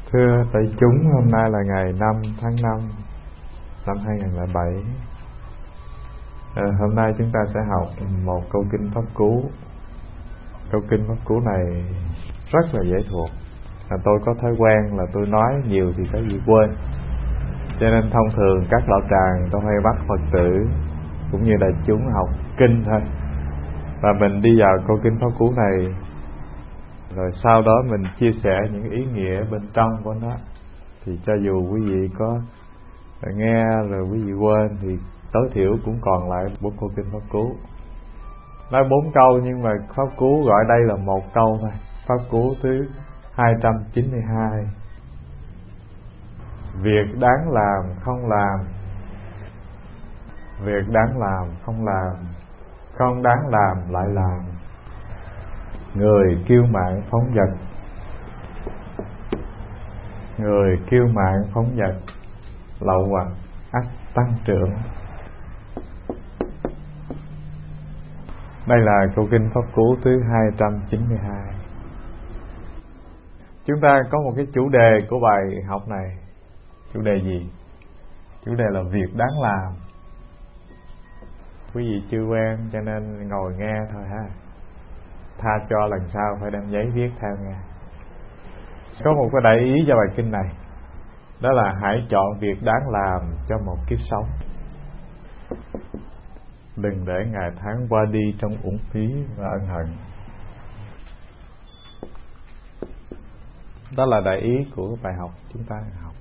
Thưa đại chúng, hôm nay là ngày 5 tháng 5 năm 2007. Hôm nay chúng ta sẽ học một câu kinh pháp cú. Câu kinh pháp cú này rất là dễ thuộc. Tôi có thói quen là tôi nói nhiều thì có gì quên, cho nên thông thường các đạo tràng tôi hay bắt Phật tử cũng như đại chúng học kinh thôi, và mình đi vào câu kinh pháp cú này, rồi sau đó mình chia sẻ những ý nghĩa bên trong của nó. Thì cho dù quý vị có nghe rồi quý vị quên thì tối thiểu cũng còn lại 4 câu kinh pháp cú. Nói 4 câu nhưng mà pháp cú gọi đây là một câu thôi. Pháp cú thứ 292. Việc đáng làm không làm, việc đáng làm không làm, không đáng làm lại làm. Người kiêu mạn phóng dật, người kiêu mạn phóng dật, lậu hoặc ắt tăng trưởng. Đây là câu kinh pháp cú thứ 292. Chúng ta có một cái chủ đề của bài học này. Chủ đề gì? Chủ đề là việc đáng làm. Quý vị chưa quen cho nên ngồi nghe thôi ha. Tha cho lần sau phải đem giấy viết theo nghe. Có một cái đại ý cho bài kinh này, đó là hãy chọn việc đáng làm cho một kiếp sống. Đừng để ngày tháng qua đi trong uổng phí và ân hận. Đó là đại ý của bài học chúng ta học.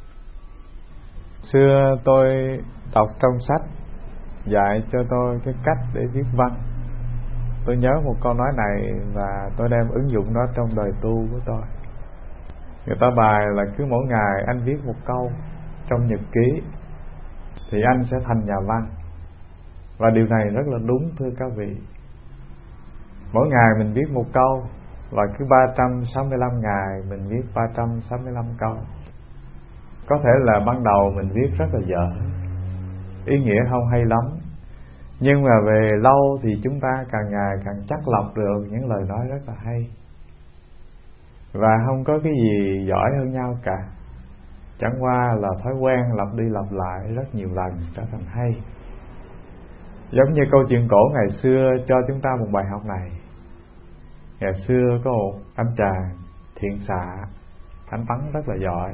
Xưa tôi đọc trong sách dạy cho tôi cái cách để viết văn. Tôi nhớ một câu nói này và tôi đem ứng dụng nó trong đời tu của tôi. Người ta bài là cứ mỗi ngày anh viết một câu trong nhật ký thì anh sẽ thành nhà văn. Và điều này rất là đúng, thưa các vị. Mỗi ngày mình viết một câu, và cứ 365 ngày mình viết 365 câu. Có thể là ban đầu mình viết rất là dở, ý nghĩa không hay lắm, nhưng mà về lâu thì chúng ta càng ngày càng chắc lọc được những lời nói rất là hay. Và không có cái gì giỏi hơn nhau cả, chẳng qua là thói quen lặp đi lặp lại rất nhiều lần trở thành hay. Giống như câu chuyện cổ ngày xưa cho chúng ta một bài học này. Ngày xưa có một anh chàng thiện xạ, anh bắn rất là giỏi,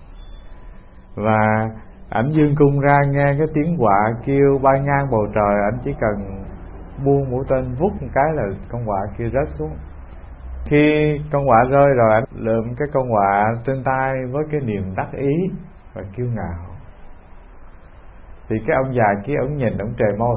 và ảnh dương cung ra nghe cái tiếng quạ kêu bay ngang bầu trời, ảnh chỉ cần buông mũi tên vút một cái là con quạ kia rớt xuống. Khi con quạ rơi rồi, ảnh lượm cái con quạ trên tay với cái niềm đắc ý và kiêu ngạo. Thì cái ông già kia ông nhìn, ông trề môi.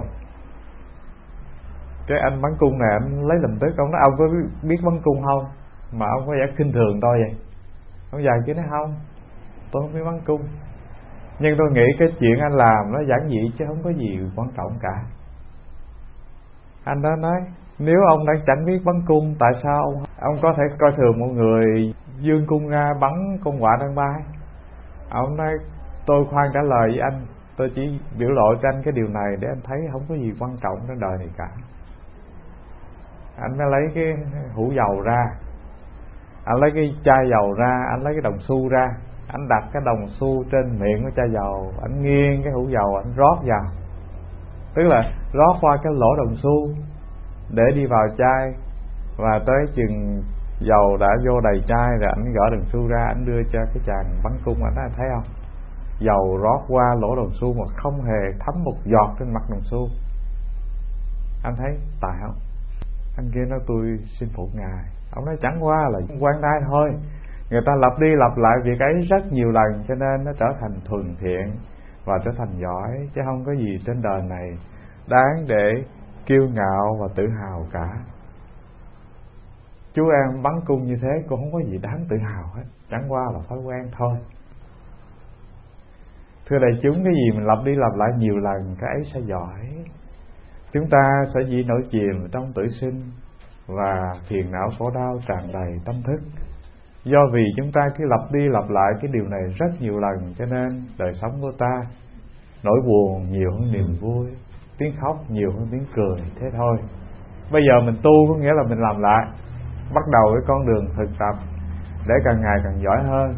Cái anh bắn cung này anh lấy làm tức, ông nói: ông có biết bắn cung không mà ông có vẻ khinh thường tôi vậy? Ông già kia nói: không, tôi không biết bắn cung, nhưng tôi nghĩ cái chuyện anh làm nó giản dị chứ không có gì quan trọng cả. Anh đó nói: nếu ông đã chẳng biết bắn cung, tại sao ông có thể coi thường một người dương cung ra bắn con quạ đang bay? Ông nói: tôi khoan trả lời với anh, tôi chỉ biểu lộ cho anh cái điều này để anh thấy không có gì quan trọng trên đời này cả. Anh mới lấy cái hũ dầu ra, anh lấy cái chai dầu ra, anh lấy cái đồng xu ra, anh đặt cái đồng xu trên miệng của chai dầu, anh nghiêng cái hũ dầu, anh rót vào, tức là rót qua cái lỗ đồng xu để đi vào chai. Và tới chừng dầu đã vô đầy chai rồi, anh gỡ đồng xu ra, anh đưa cho cái chàng bắn cung. Anh nói: thấy không, dầu rót qua lỗ đồng xu mà không hề thấm một giọt trên mặt đồng xu. Anh thấy tài không? Anh kia nói: tôi xin phục ngài. Ông nói: chẳng qua là quan đai thôi, người ta lặp đi lặp lại việc ấy rất nhiều lần, cho nên nó trở thành thuần thiện và trở thành giỏi, chứ không có gì trên đời này đáng để kiêu ngạo và tự hào cả. Chú em bắn cung như thế cũng không có gì đáng tự hào hết, chẳng qua là thói quen thôi. Thưa đại chúng, cái gì mình lặp đi lặp lại nhiều lần, cái ấy sẽ giỏi. Chúng ta sẽ chỉ nổi chìm trong tử sinh và phiền não khổ đau tràn đầy tâm thức. Do vì chúng ta cứ lặp đi lặp lại cái điều này rất nhiều lần, cho nên đời sống của ta nỗi buồn nhiều hơn niềm vui, tiếng khóc nhiều hơn tiếng cười, thế thôi. Bây giờ mình tu có nghĩa là mình làm lại, bắt đầu cái con đường thực tập để càng ngày càng giỏi hơn.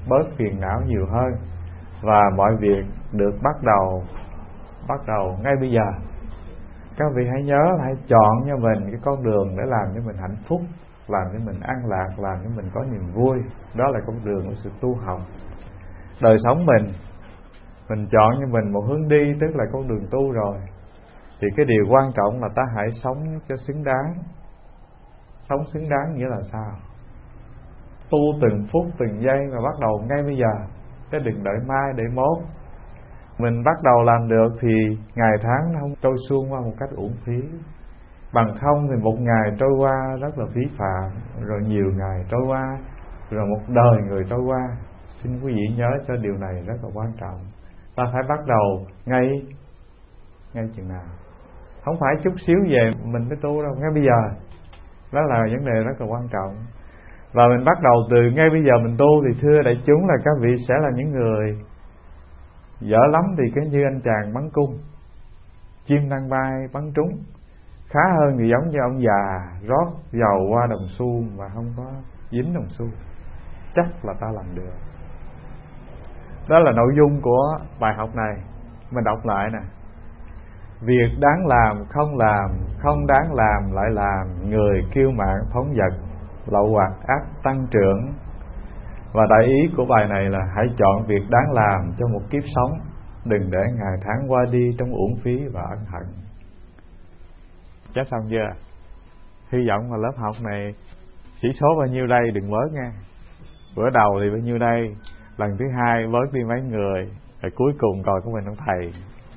bớt phiền não nhiều hơn, và mọi việc được bắt đầu ngay bây giờ. Các vị hãy nhớ là hãy chọn cho mình cái con đường để làm cho mình hạnh phúc, làm cho mình an lạc, làm cho mình có niềm vui. Đó là con đường của sự tu học. Đời sống mình chọn cho mình một hướng đi, tức là con đường tu rồi, thì cái điều quan trọng là ta hãy sống cho xứng đáng. Sống xứng đáng nghĩa là sao? Tu từng phút từng giây và bắt đầu ngay bây giờ, chứ đừng đợi mai để mốt. Mình bắt đầu làm được thì ngày tháng nó không trôi suông qua một cách uổng phí. Bằng không thì một ngày trôi qua rất là phí phạm, rồi nhiều ngày trôi qua, rồi một đời người trôi qua. Xin quý vị nhớ cho điều này rất là quan trọng. Ta phải bắt đầu ngay chừng nào. Không phải chút xíu về mình mới tu đâu, ngay bây giờ. Đó là vấn đề rất là quan trọng. Và mình bắt đầu từ ngay bây giờ mình tu, thì thưa đại chúng là các vị sẽ là những người dở lắm thì cái như anh chàng bắn cung, chim đang bay bắn trúng. Khá hơn thì giống như ông già rót dầu qua đồng xu mà không có dính đồng xu. Chắc là ta làm được. Đó là nội dung của bài học này. Mình đọc lại nè. Việc đáng làm, không đáng làm lại làm, người kiêu mạn phóng dật, lậu hoặc ác tăng trưởng. Và đại ý của bài này là hãy chọn việc đáng làm cho một kiếp sống, đừng để ngày tháng qua đi trong uổng phí và ân hận. Chắc xong chưa? Hy vọng là lớp học này chỉ số bao nhiêu đây đừng bớt nha. Bữa đầu thì bao nhiêu đây, lần thứ hai bớt đi mấy người, rồi cuối cùng coi của mình ông thầy.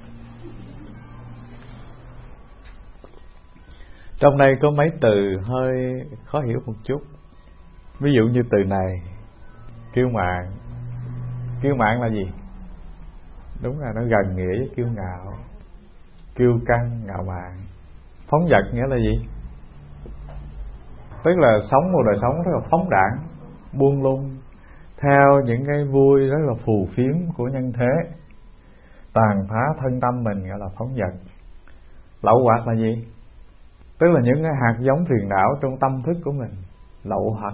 Trong đây có mấy từ hơi khó hiểu một chút. Ví dụ như từ này, kiêu mạn. Kiêu mạn là gì? Đúng là nó gần nghĩa với kiêu ngạo, kiêu căng, ngạo mạn. Phóng dật nghĩa là gì? Tức là sống một đời sống rất là phóng đãng, buông lung theo những cái vui rất là phù phiếm của nhân thế, tàn phá thân tâm mình, gọi là phóng dật. Lậu hoặc là gì? Tức là những cái hạt giống phiền não trong tâm thức của mình. Lậu hoặc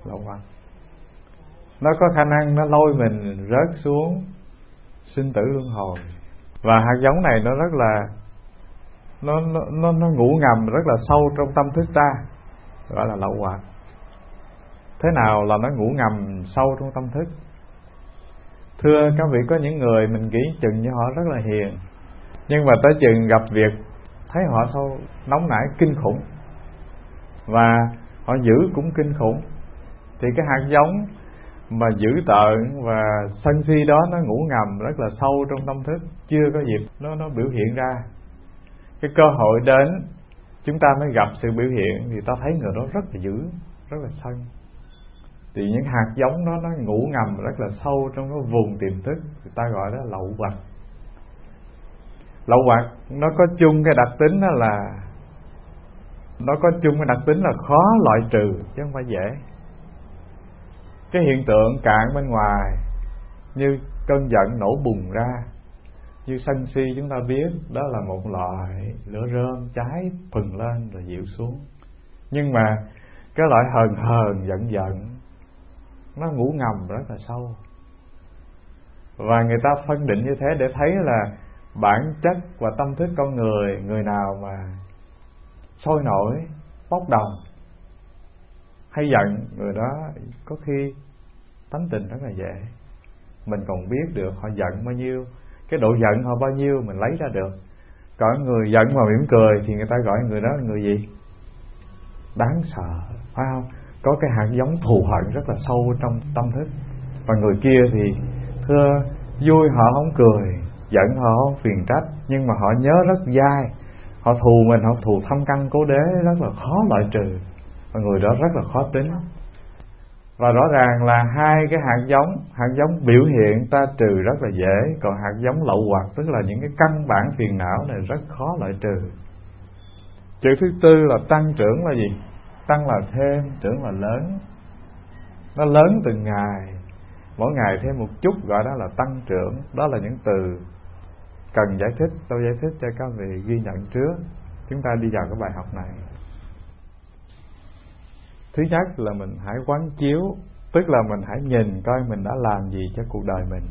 nó có khả năng nó lôi mình rớt xuống sinh tử luân hồi. Và hạt giống này nó rất là nó ngủ ngầm rất là sâu trong tâm thức ta, gọi là lậu hoặc. Thế nào là nó ngủ ngầm sâu trong tâm thức? Thưa các vị, có những người mình nghĩ chừng như họ rất là hiền, nhưng mà tới chừng gặp việc thấy họ sao nóng nảy kinh khủng, và họ giữ cũng kinh khủng. Thì cái hạt giống mà dữ tợn và sân si đó nó ngủ ngầm rất là sâu trong tâm thức, chưa có dịp nó biểu hiện ra. Cái cơ hội đến chúng ta mới gặp sự biểu hiện, thì ta thấy người đó rất là dữ, rất là sân. Thì những hạt giống đó nó ngủ ngầm rất là sâu trong cái vùng tiềm thức, người ta gọi đó là lậu hoặc. Lậu hoặc nó có chung cái đặc tính đó là khó loại trừ chứ không phải dễ. Cái hiện tượng cạn bên ngoài như cơn giận nổ bùng ra, như sân si, chúng ta biết đó là một loại lửa rơm cháy phừng lên rồi dịu xuống. Nhưng mà cái loại hờn giận nó ngủ ngầm rất là sâu. Và người ta phân định như thế để thấy là bản chất và tâm thức con người, người nào mà sôi nổi, bốc đồng hay giận, người đó có khi tánh tình rất là dễ. Mình còn biết được họ giận bao nhiêu, cái độ giận họ bao nhiêu mình lấy ra được. Còn người giận mà mỉm cười thì người ta gọi người đó là người gì? Đáng sợ, phải không? Có cái hạt giống thù hận rất là sâu trong tâm thức. Và người kia thì thưa vui họ không cười, giận họ không phiền trách, nhưng mà họ nhớ rất dai. Họ thù mình, họ thù thâm căn cố đế, rất là khó loại trừ. Và người đó rất là khó tính. Và rõ ràng là hai cái hạt giống biểu hiện ta trừ rất là dễ, còn hạt giống lậu hoặc tức là những cái căn bản phiền não này rất khó loại trừ. Chữ thứ tư là tăng trưởng là gì? Tăng là thêm, trưởng là lớn. Nó lớn từng ngày, mỗi ngày thêm một chút, gọi đó là tăng trưởng. Đó là những từ cần giải thích, tôi giải thích cho các vị ghi nhận trước. Chúng ta đi vào cái bài học này. Thứ nhất là mình hãy quán chiếu Tức là mình hãy nhìn coi mình đã làm gì cho cuộc đời mình.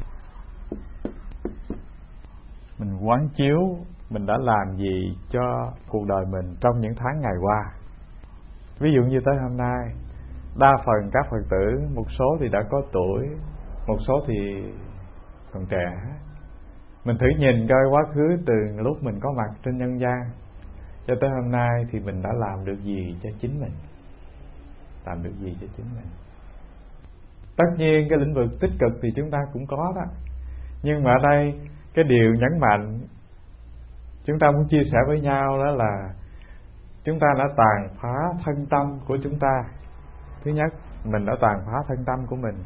Mình quán chiếu mình đã làm gì cho cuộc đời mình trong những tháng ngày qua. Ví dụ như tới hôm nay, đa phần các Phật tử, một số thì đã có tuổi, một số thì còn trẻ. Mình thử nhìn coi quá khứ từ lúc mình có mặt trên nhân gian cho tới hôm nay thì mình đã làm được gì cho chính mình. Làm được gì cho chính mình. Tất nhiên cái lĩnh vực tích cực thì chúng ta cũng có đó. Nhưng mà ở đây cái điều nhấn mạnh chúng ta muốn chia sẻ với nhau đó là chúng ta đã tàn phá thân tâm của chúng ta. Thứ nhất, mình đã tàn phá thân tâm của mình.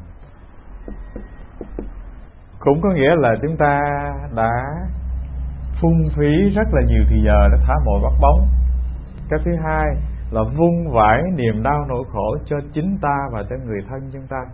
Cũng có nghĩa là chúng ta đã phung phí rất là nhiều thời giờ để thả mồi bắt bóng. Cái thứ hai là vung vãi niềm đau nỗi khổ cho chính ta và cho người thân chúng ta.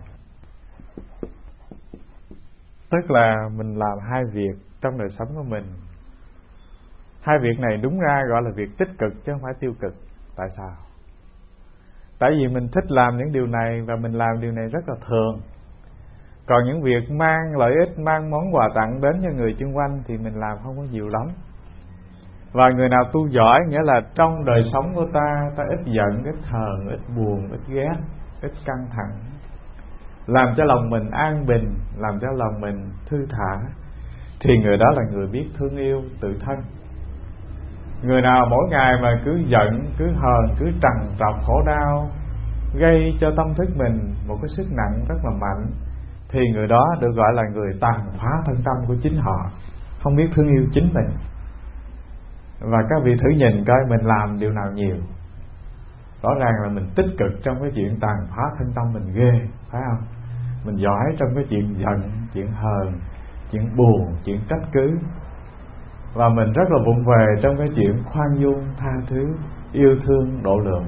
Tức là mình làm hai việc trong đời sống của mình. Hai việc này đúng ra gọi là việc tích cực chứ không phải tiêu cực. Tại sao? Tại vì mình thích làm những điều này và mình làm điều này rất là thường. Còn những việc mang lợi ích, mang món quà tặng đến cho người xung quanh thì mình làm không có nhiều lắm. Và người nào tu giỏi nghĩa là trong đời sống của ta ít giận, ít hờn, ít buồn, ít ghét, ít căng thẳng, làm cho lòng mình an bình, làm cho lòng mình thư thả, thì người đó là người biết thương yêu tự thân. Người nào mỗi ngày mà cứ giận, cứ hờn, cứ trằn trọc khổ đau, gây cho tâm thức mình một cái sức nặng rất là mạnh, thì người đó được gọi là người tàn phá thân tâm của chính họ, không biết thương yêu chính mình. Và các vị thử nhìn coi mình làm điều nào nhiều. Rõ ràng là mình tích cực trong cái chuyện tàn phá thân tâm mình ghê, phải không? Mình giỏi trong cái chuyện giận, chuyện hờn, chuyện buồn, chuyện trách cứ. Và mình rất là vụng về trong cái chuyện khoan dung, tha thứ, yêu thương, độ lượng.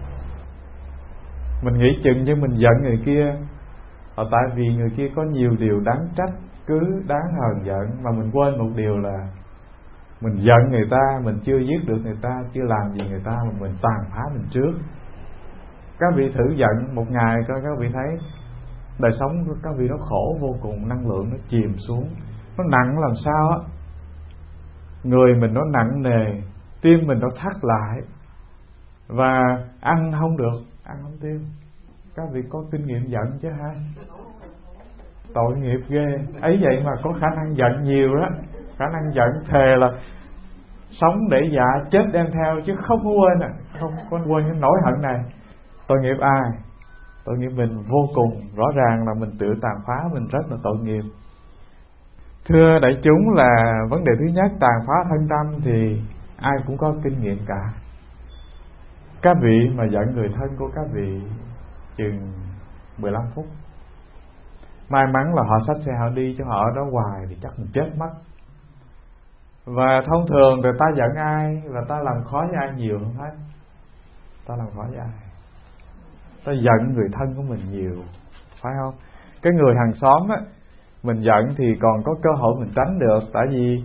Mình nghĩ chừng như mình giận người kia là tại vì người kia có nhiều điều đáng trách cứ, đáng hờn giận, mà mình quên một điều là mình giận người ta, mình chưa giết được người ta, chưa làm gì người ta mà mình tàn phá mình trước. Các vị thử giận một ngày coi các vị thấy đời sống của các vị nó khổ vô cùng, năng lượng nó chìm xuống, nó nặng làm sao á. Người mình nó nặng nề, tim mình nó thắt lại, và ăn không được, ăn không tiêu. Các vị có kinh nghiệm giận chứ ha? Tội nghiệp ghê. Ấy vậy mà có khả năng giận nhiều đó. Khả năng giận thề là sống để dạ, chết đem theo, chứ không có quên à. Không có quên cái nỗi hận này. Tội nghiệp ai? Tội nghiệp mình vô cùng. Rõ ràng là mình tự tàn phá mình, rất là tội nghiệp. Thưa đại chúng, là vấn đề thứ nhất, tàn phá thân tâm thì ai cũng có kinh nghiệm cả. Các vị mà giận người thân của các vị chừng 15 phút, may mắn là họ xách xe họ đi, chứ họ ở đó hoài thì chắc mình chết mất. Và thông thường người ta giận ai là ta làm khó với ai nhiều không hết. Ta làm khó với ai? Ta giận người thân của mình nhiều, phải không? Cái người hàng xóm á, mình giận thì còn có cơ hội mình tránh được. Tại vì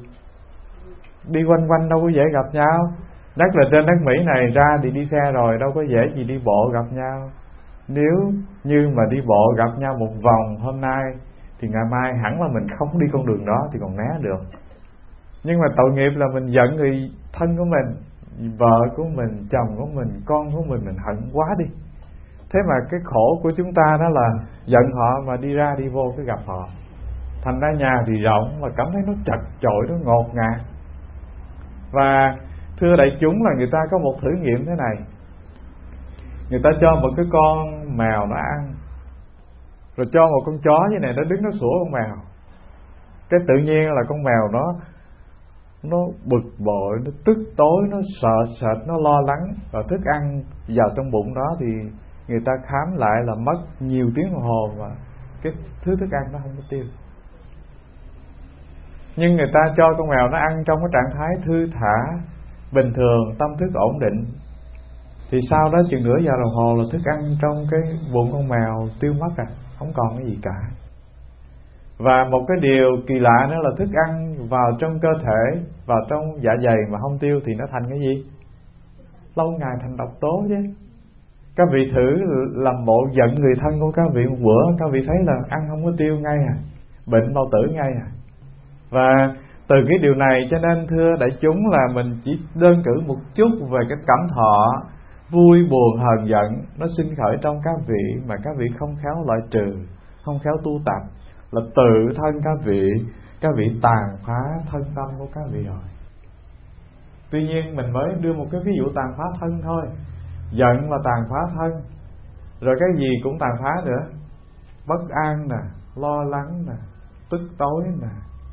đi quanh quanh đâu có dễ gặp nhau. Nhất là trên đất Mỹ này ra thì đi xe rồi, đâu có dễ gì đi bộ gặp nhau. Nếu như mà đi bộ gặp nhau một vòng hôm nay thì ngày mai hẳn là mình không đi con đường đó thì còn né được. Nhưng mà tội nghiệp là mình giận người thân của mình, vợ của mình, chồng của mình, con của mình hận quá đi. Thế mà cái khổ của chúng ta đó là giận họ mà đi ra đi vô cứ gặp họ. Thành ra nhà thì rộng mà cảm thấy nó chật chội, nó ngột ngạt. Và thưa đại chúng, là người ta có một thử nghiệm thế này. Người ta cho một cái con mèo nó ăn, rồi cho một con chó như này nó đứng nó sủa con mèo. Cái tự nhiên là con mèo nó bực bội, nó tức tối, nó sợ sệt, nó lo lắng. Và thức ăn vào trong bụng đó thì người ta khám lại là mất nhiều tiếng đồng hồ mà cái thứ thức ăn nó không có tiêu. Nhưng người ta cho con mèo nó ăn trong cái trạng thái thư thả, bình thường, tâm thức ổn định, thì sau đó chừng nửa giờ đồng hồ là thức ăn trong cái bụng con mèo tiêu mất à, không còn cái gì cả. Và một cái điều kỳ lạ nữa là thức ăn vào trong cơ thể, vào trong dạ dày mà không tiêu thì nó thành cái gì? Lâu ngày thành độc tố chứ. Các vị thử làm bộ giận người thân của các vị một bữa, các vị thấy là ăn không có tiêu ngay à, bệnh bao tử ngay à. Và từ cái điều này cho nên thưa đại chúng là mình chỉ đơn cử một chút về cái cảm thọ vui buồn hờn giận nó sinh khởi trong các vị mà các vị không khéo loại trừ, không khéo tu tập, là tự thân các vị tàn phá thân tâm của các vị rồi. Tuy nhiên mình mới đưa một cái ví dụ tàn phá thân thôi. Giận là tàn phá thân, rồi cái gì cũng tàn phá nữa. Bất an nè, lo lắng nè, tức tối nè,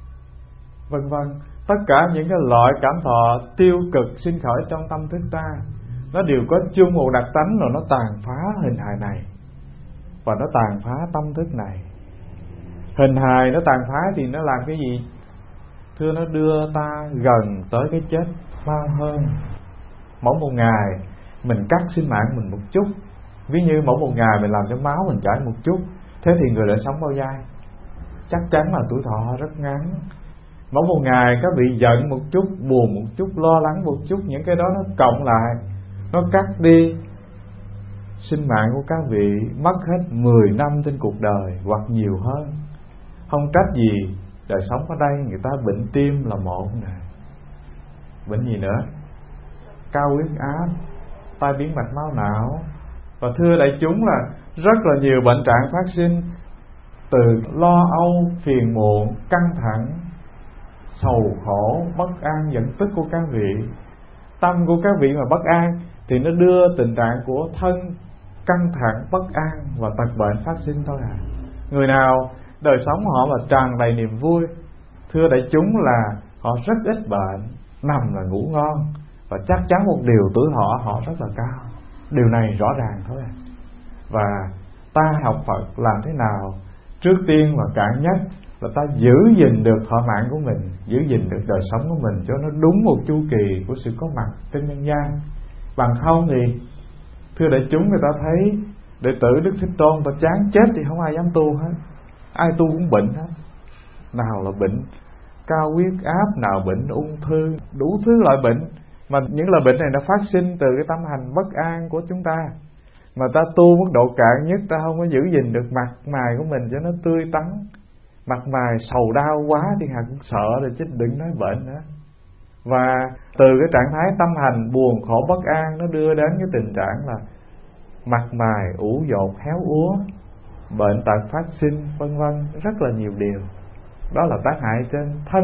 vân vân. Tất cả những cái loại cảm thọ tiêu cực sinh khởi trong tâm thức ta, nó đều có chung một đặc tánh rồi nó tàn phá hình hài này, và nó tàn phá tâm thức này. Hình hài nó tàn phá thì nó làm cái gì? Thưa, nó đưa ta gần tới cái chết mau hơn. Mỗi một ngày mình cắt sinh mạng mình một chút, ví như mỗi một ngày mình làm cho máu mình chảy một chút, thế thì người đã sống bao dài? Chắc chắn là tuổi thọ rất ngắn. Mỗi một ngày các vị giận một chút, buồn một chút, lo lắng một chút, những cái đó nó cộng lại, nó cắt đi sinh mạng của các vị mất hết 10 năm trên cuộc đời hoặc nhiều hơn. Không trách gì đời sống ở đây người ta bệnh tim là một nè, bệnh gì nữa, cao huyết áp, tai biến mạch máu não. Và thưa đại chúng là rất là nhiều bệnh trạng phát sinh từ lo âu, phiền muộn, căng thẳng, sầu khổ, bất an, giận tức của các vị. Tâm của các vị mà bất an thì nó đưa tình trạng của thân căng thẳng, bất an và tật bệnh phát sinh thôi à. Người nào đời sống họ mà tràn đầy niềm vui, thưa đại chúng là họ rất ít bệnh, nằm là ngủ ngon, và chắc chắn một điều tuổi thọ họ rất là cao. Điều này rõ ràng thôi à. Và ta học Phật làm thế nào? Trước tiên và cạn nhất là ta giữ gìn được thọ mạng của mình, giữ gìn được đời sống của mình cho nó đúng một chu kỳ của sự có mặt trên nhân gian. Bằng không thì thưa đại chúng, người ta thấy đệ tử Đức Thích Tôn ta chán chết thì không ai dám tu hết. Ai tu cũng bệnh hết. Nào là bệnh cao huyết áp, nào bệnh ung thư, đủ thứ loại bệnh. Mà những loại bệnh này nó phát sinh từ cái tâm hành bất an của chúng ta. Mà ta tu mức độ cạn nhất, ta không có giữ gìn được mặt mày của mình cho nó tươi tắn, mặt mày sầu đau quá thì Hà cũng sợ rồi chứ đừng nói bệnh nữa. Và từ cái trạng thái tâm hành buồn khổ bất an, nó đưa đến cái tình trạng là mặt mày ủ dột héo úa, bệnh tật phát sinh, vân vân, rất là nhiều điều. Đó là tác hại trên thân.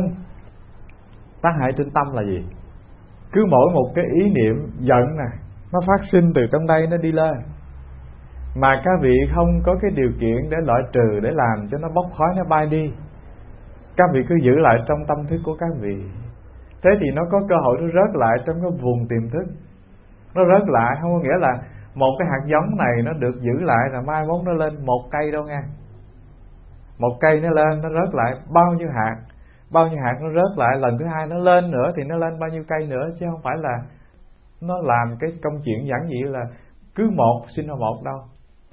Tác hại trên tâm là gì? Cứ mỗi một cái ý niệm giận nè, nó phát sinh từ trong đây nó đi lên, mà các vị không có cái điều kiện để loại trừ, để làm cho nó bốc khói, nó bay đi. Các vị cứ giữ lại trong tâm thức của các vị. Thế thì nó có cơ hội nó rớt lại trong cái vùng tiềm thức. Nó rớt lại không có nghĩa là một cái hạt giống này nó được giữ lại là mai mốt nó lên một cây đâu nha. Một cây nó lên, nó rớt lại bao nhiêu hạt, bao nhiêu hạt nó rớt lại, lần thứ hai nó lên nữa thì nó lên bao nhiêu cây nữa, chứ không phải là nó làm cái công chuyện giản dị là cứ một sinh ra một đâu.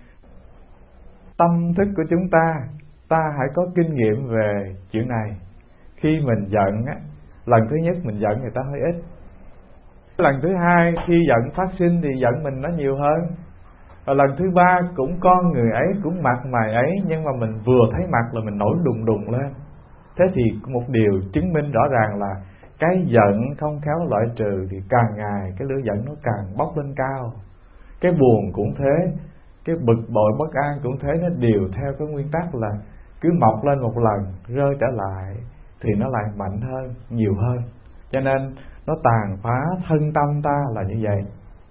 Tâm thức của chúng ta hãy có kinh nghiệm về chuyện này. Khi mình giận á, lần thứ nhất mình giận người ta hơi ít, lần thứ hai khi giận phát sinh thì giận mình nó nhiều hơn, và lần thứ ba cũng con người ấy, cũng mặt mày ấy, nhưng mà mình vừa thấy mặt là mình nổi đùng đùng lên. Thế thì một điều chứng minh rõ ràng là cái giận không khéo loại trừ thì càng ngày cái lửa giận nó càng bốc lên cao. Cái buồn cũng thế, cái bực bội bất an cũng thế, nó đều theo cái nguyên tắc là cứ mọc lên một lần, rơi trở lại thì nó lại mạnh hơn, nhiều hơn. Cho nên nó tàn phá thân tâm ta là như vậy.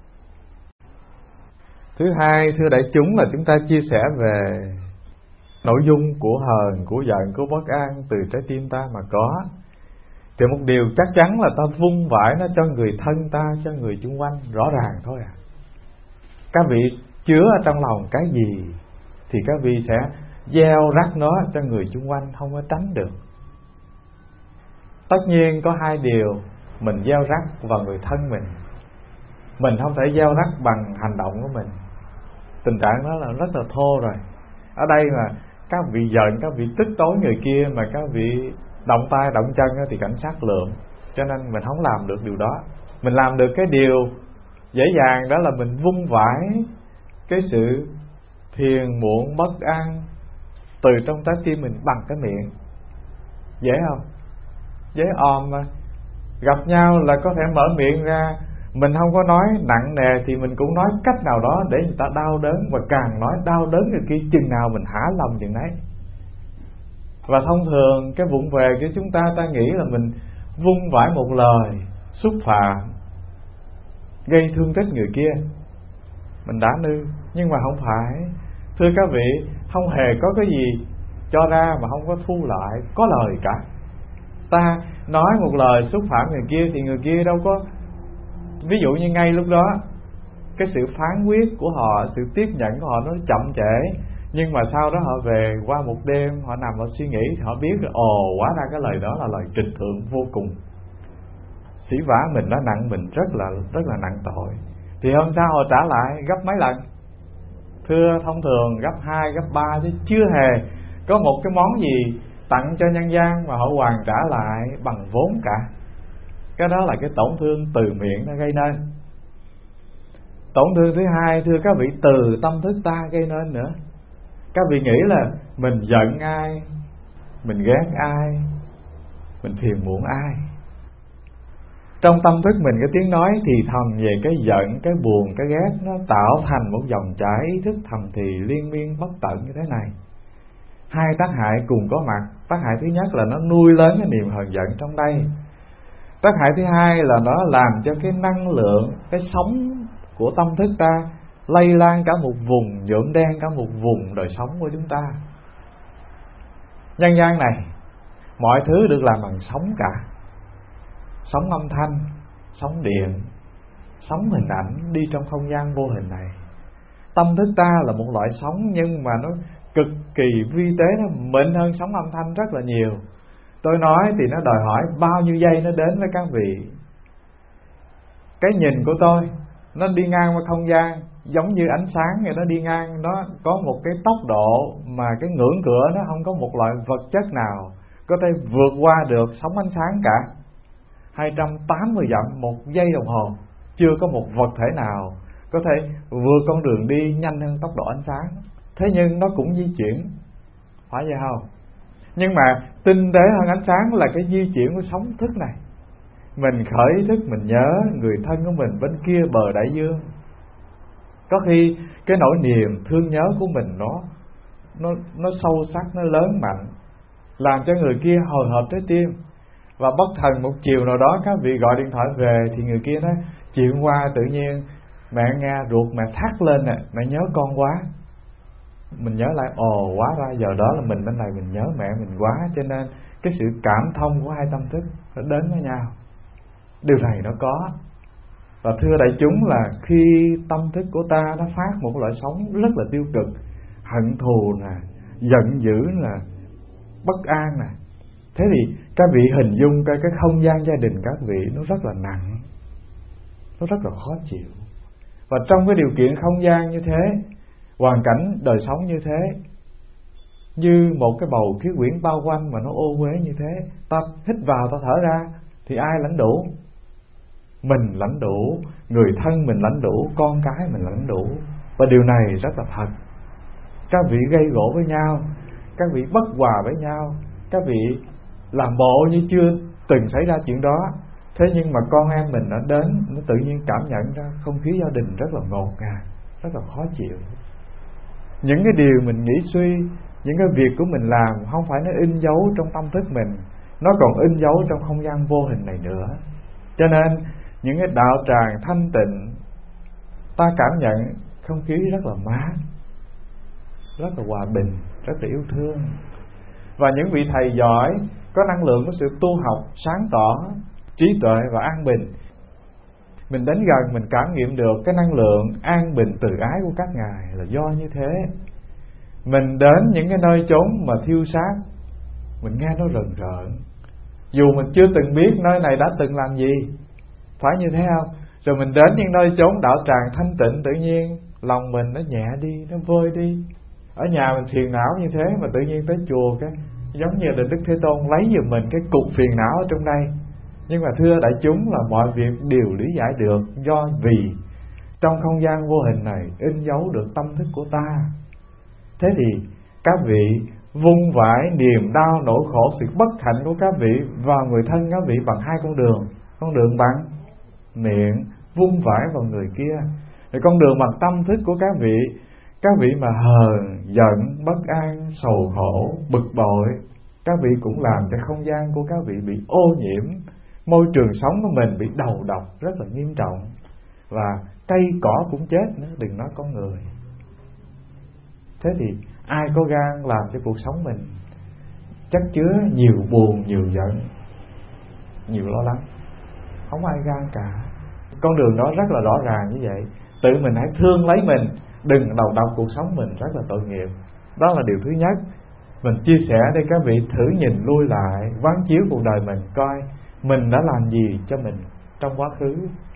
Thứ hai, thưa đại chúng, là chúng ta chia sẻ về nội dung của hờn, của giận, của bất an từ trái tim ta mà có. Thì một điều chắc chắn là ta vung vãi nó cho người thân ta, cho người chung quanh, rõ ràng thôi à. Các vị chứa ở trong lòng cái gì thì các vị sẽ gieo rắc nó cho người chung quanh, không có tránh được. Tất nhiên có hai điều mình gieo rắc vào người thân mình không thể gieo rắc bằng hành động của mình. Tình trạng đó là rất là thô rồi. Ở đây mà các vị giận, các vị tức tối người kia, mà các vị động tay động chân thì cảnh sát lượm. Cho nên mình không làm được điều đó. Mình làm được cái điều dễ dàng, đó là mình vung vãi cái sự phiền muộn bất an từ trong trái tim mình bằng cái miệng. Dễ không? Dễ òm mà. Gặp nhau là có thể mở miệng ra. Mình không có nói nặng nề thì mình cũng nói cách nào đó để người ta đau đớn, và càng nói đau đớn người kia chừng nào mình hả lòng chừng đấy. Và thông thường cái vụng về của chúng ta nghĩ là mình vung vãi một lời xúc phạm, gây thương tích người kia, mình đã nư. Nhưng mà không phải. Thưa các vị, không hề có cái gì cho ra mà không có thu lại, có lời cả. Ta nói một lời xúc phạm người kia thì người kia đâu có, ví dụ như ngay lúc đó cái sự phán quyết của họ, sự tiếp nhận của họ nó chậm trễ, nhưng mà sau đó họ về qua một đêm, họ nằm họ suy nghĩ thì họ biết là ồ, hóa ra cái lời đó là lời trịch thượng vô cùng, sỉ vả mình, nó nặng mình rất là nặng tội. Thì hôm sau họ trả lại gấp mấy lần? Thưa, thông thường gấp 2, gấp 3 chứ chưa hề có một cái món gì tặng cho nhân gian mà họ hoàn trả lại bằng vốn cả. Cái đó là cái tổn thương từ miệng nó gây nên. Tổn thương thứ hai, thưa các vị, từ tâm thức ta gây nên nữa. Các vị nghĩ là mình giận ai, mình ghét ai, mình phiền muộn ai. Trong tâm thức mình, cái tiếng nói thì thầm về cái giận, cái buồn, cái ghét, nó tạo thành một dòng chảy ý thức thầm thì liên miên bất tận như thế này. Hai tác hại cùng có mặt. Tác hại thứ nhất là nó nuôi lớn cái niềm hờn giận trong đây. Tác hại thứ hai là nó làm cho cái năng lượng, cái sống của tâm thức ta lây lan cả một vùng, nhuộm đen cả một vùng đời sống của chúng ta. Nhân gian này mọi thứ được làm bằng sóng cả. Sóng âm thanh, sóng điện, sóng hình ảnh đi trong không gian vô hình này. Tâm thức ta là một loại sóng, nhưng mà nó cực kỳ vi tế, nó mịn hơn sóng âm thanh rất là nhiều. Tôi nói thì nó đòi hỏi bao nhiêu giây nó đến với các vị. Cái nhìn của tôi nó đi ngang qua không gian giống như ánh sáng vậy, nó đi ngang, nó có một cái tốc độ mà cái ngưỡng cửa nó không có một loại vật chất nào có thể vượt qua được sóng ánh sáng cả. 280 dặm một giây đồng hồ, chưa có một vật thể nào có thể vượt con đường đi nhanh hơn tốc độ ánh sáng. Thế nhưng nó cũng di chuyển, phải vậy không? Nhưng mà tinh tế hơn ánh sáng là cái di chuyển của sóng thức này. Mình khởi ý thức, mình nhớ người thân của mình bên kia bờ đại dương. Có khi cái nỗi niềm thương nhớ của mình nó sâu sắc, nó lớn mạnh, làm cho người kia hồi hộp trái tim. Và bất thần một chiều nào đó các vị gọi điện thoại về thì người kia nói chuyện qua tự nhiên mẹ nghe ruột mẹ thắt lên nè, mẹ nhớ con quá. Mình nhớ lại, ồ, hóa ra giờ đó là mình bên này mình nhớ mẹ mình quá. Cho nên cái sự cảm thông của hai tâm thức nó đến với nhau. Điều này nó có. Và thưa đại chúng, là khi tâm thức của ta nó phát một loại sóng rất là tiêu cực, hận thù nè, giận dữ nè, bất an nè, thế thì các vị hình dung coi cái không gian gia đình các vị nó rất là nặng, nó rất là khó chịu. Và trong cái điều kiện không gian như thế, hoàn cảnh đời sống như thế, như một cái bầu khí quyển bao quanh mà nó ô uế như thế, ta hít vào ta thở ra thì ai lãnh đủ? Mình lãnh đủ, người thân mình lãnh đủ, con cái mình lãnh đủ. Và điều này rất là thật. Các vị gây gổ với nhau, các vị bất hòa với nhau, các vị làm bộ như chưa từng xảy ra chuyện đó. Thế nhưng mà con em mình nó đến, nó tự nhiên cảm nhận ra không khí gia đình rất là ngột ngạt, rất là khó chịu. Những cái điều mình nghĩ suy, những cái việc của mình làm không phải nó in dấu trong tâm thức mình, nó còn in dấu trong không gian vô hình này nữa. Cho nên những cái đạo tràng thanh tịnh, ta cảm nhận không khí rất là mát, rất là hòa bình, rất là yêu thương. Và những vị thầy giỏi, có năng lượng của sự tu học sáng tỏ, trí tuệ và an bình, mình đến gần mình cảm nghiệm được cái năng lượng an bình từ ái của các ngài là do như thế. Mình đến những cái nơi chốn mà thiêu sát, mình nghe nó rần rợn, dù mình chưa từng biết nơi này đã từng làm gì, phải như thế không? Rồi mình đến những nơi chốn đạo tràng thanh tịnh, tự nhiên lòng mình nó nhẹ đi, nó vơi đi. Ở nhà mình phiền não như thế, mà tự nhiên tới chùa cái giống như là Đức Thế Tôn lấy giùm mình cái cục phiền não ở trong đây. Nhưng mà thưa đại chúng, là mọi việc đều lý giải được, do vì trong không gian vô hình này in dấu được tâm thức của ta. Thế thì các vị vung vãi niềm đau nỗi khổ sự bất hạnh của các vị vào người thân các vị bằng hai con đường. Con đường bằng miệng vung vãi vào người kia, rồi con đường bằng tâm thức của các vị mà hờn giận bất an sầu khổ bực bội, các vị cũng làm cho không gian của các vị bị ô nhiễm, môi trường sống của mình bị đầu độc rất là nghiêm trọng, và cây cỏ cũng chết nữa, đừng nói con người. Thế thì ai có gan làm cho cuộc sống mình chất chứa nhiều buồn, nhiều giận, nhiều lo lắng? Không ai gan cả. Con đường đó rất là rõ ràng như vậy. Tự mình hãy thương lấy mình, đừng đầu độc cuộc sống mình rất là tội nghiệp. Đó là điều thứ nhất. Mình chia sẻ để các vị thử nhìn lui lại, quán chiếu cuộc đời mình, coi mình đã làm gì cho mình trong quá khứ.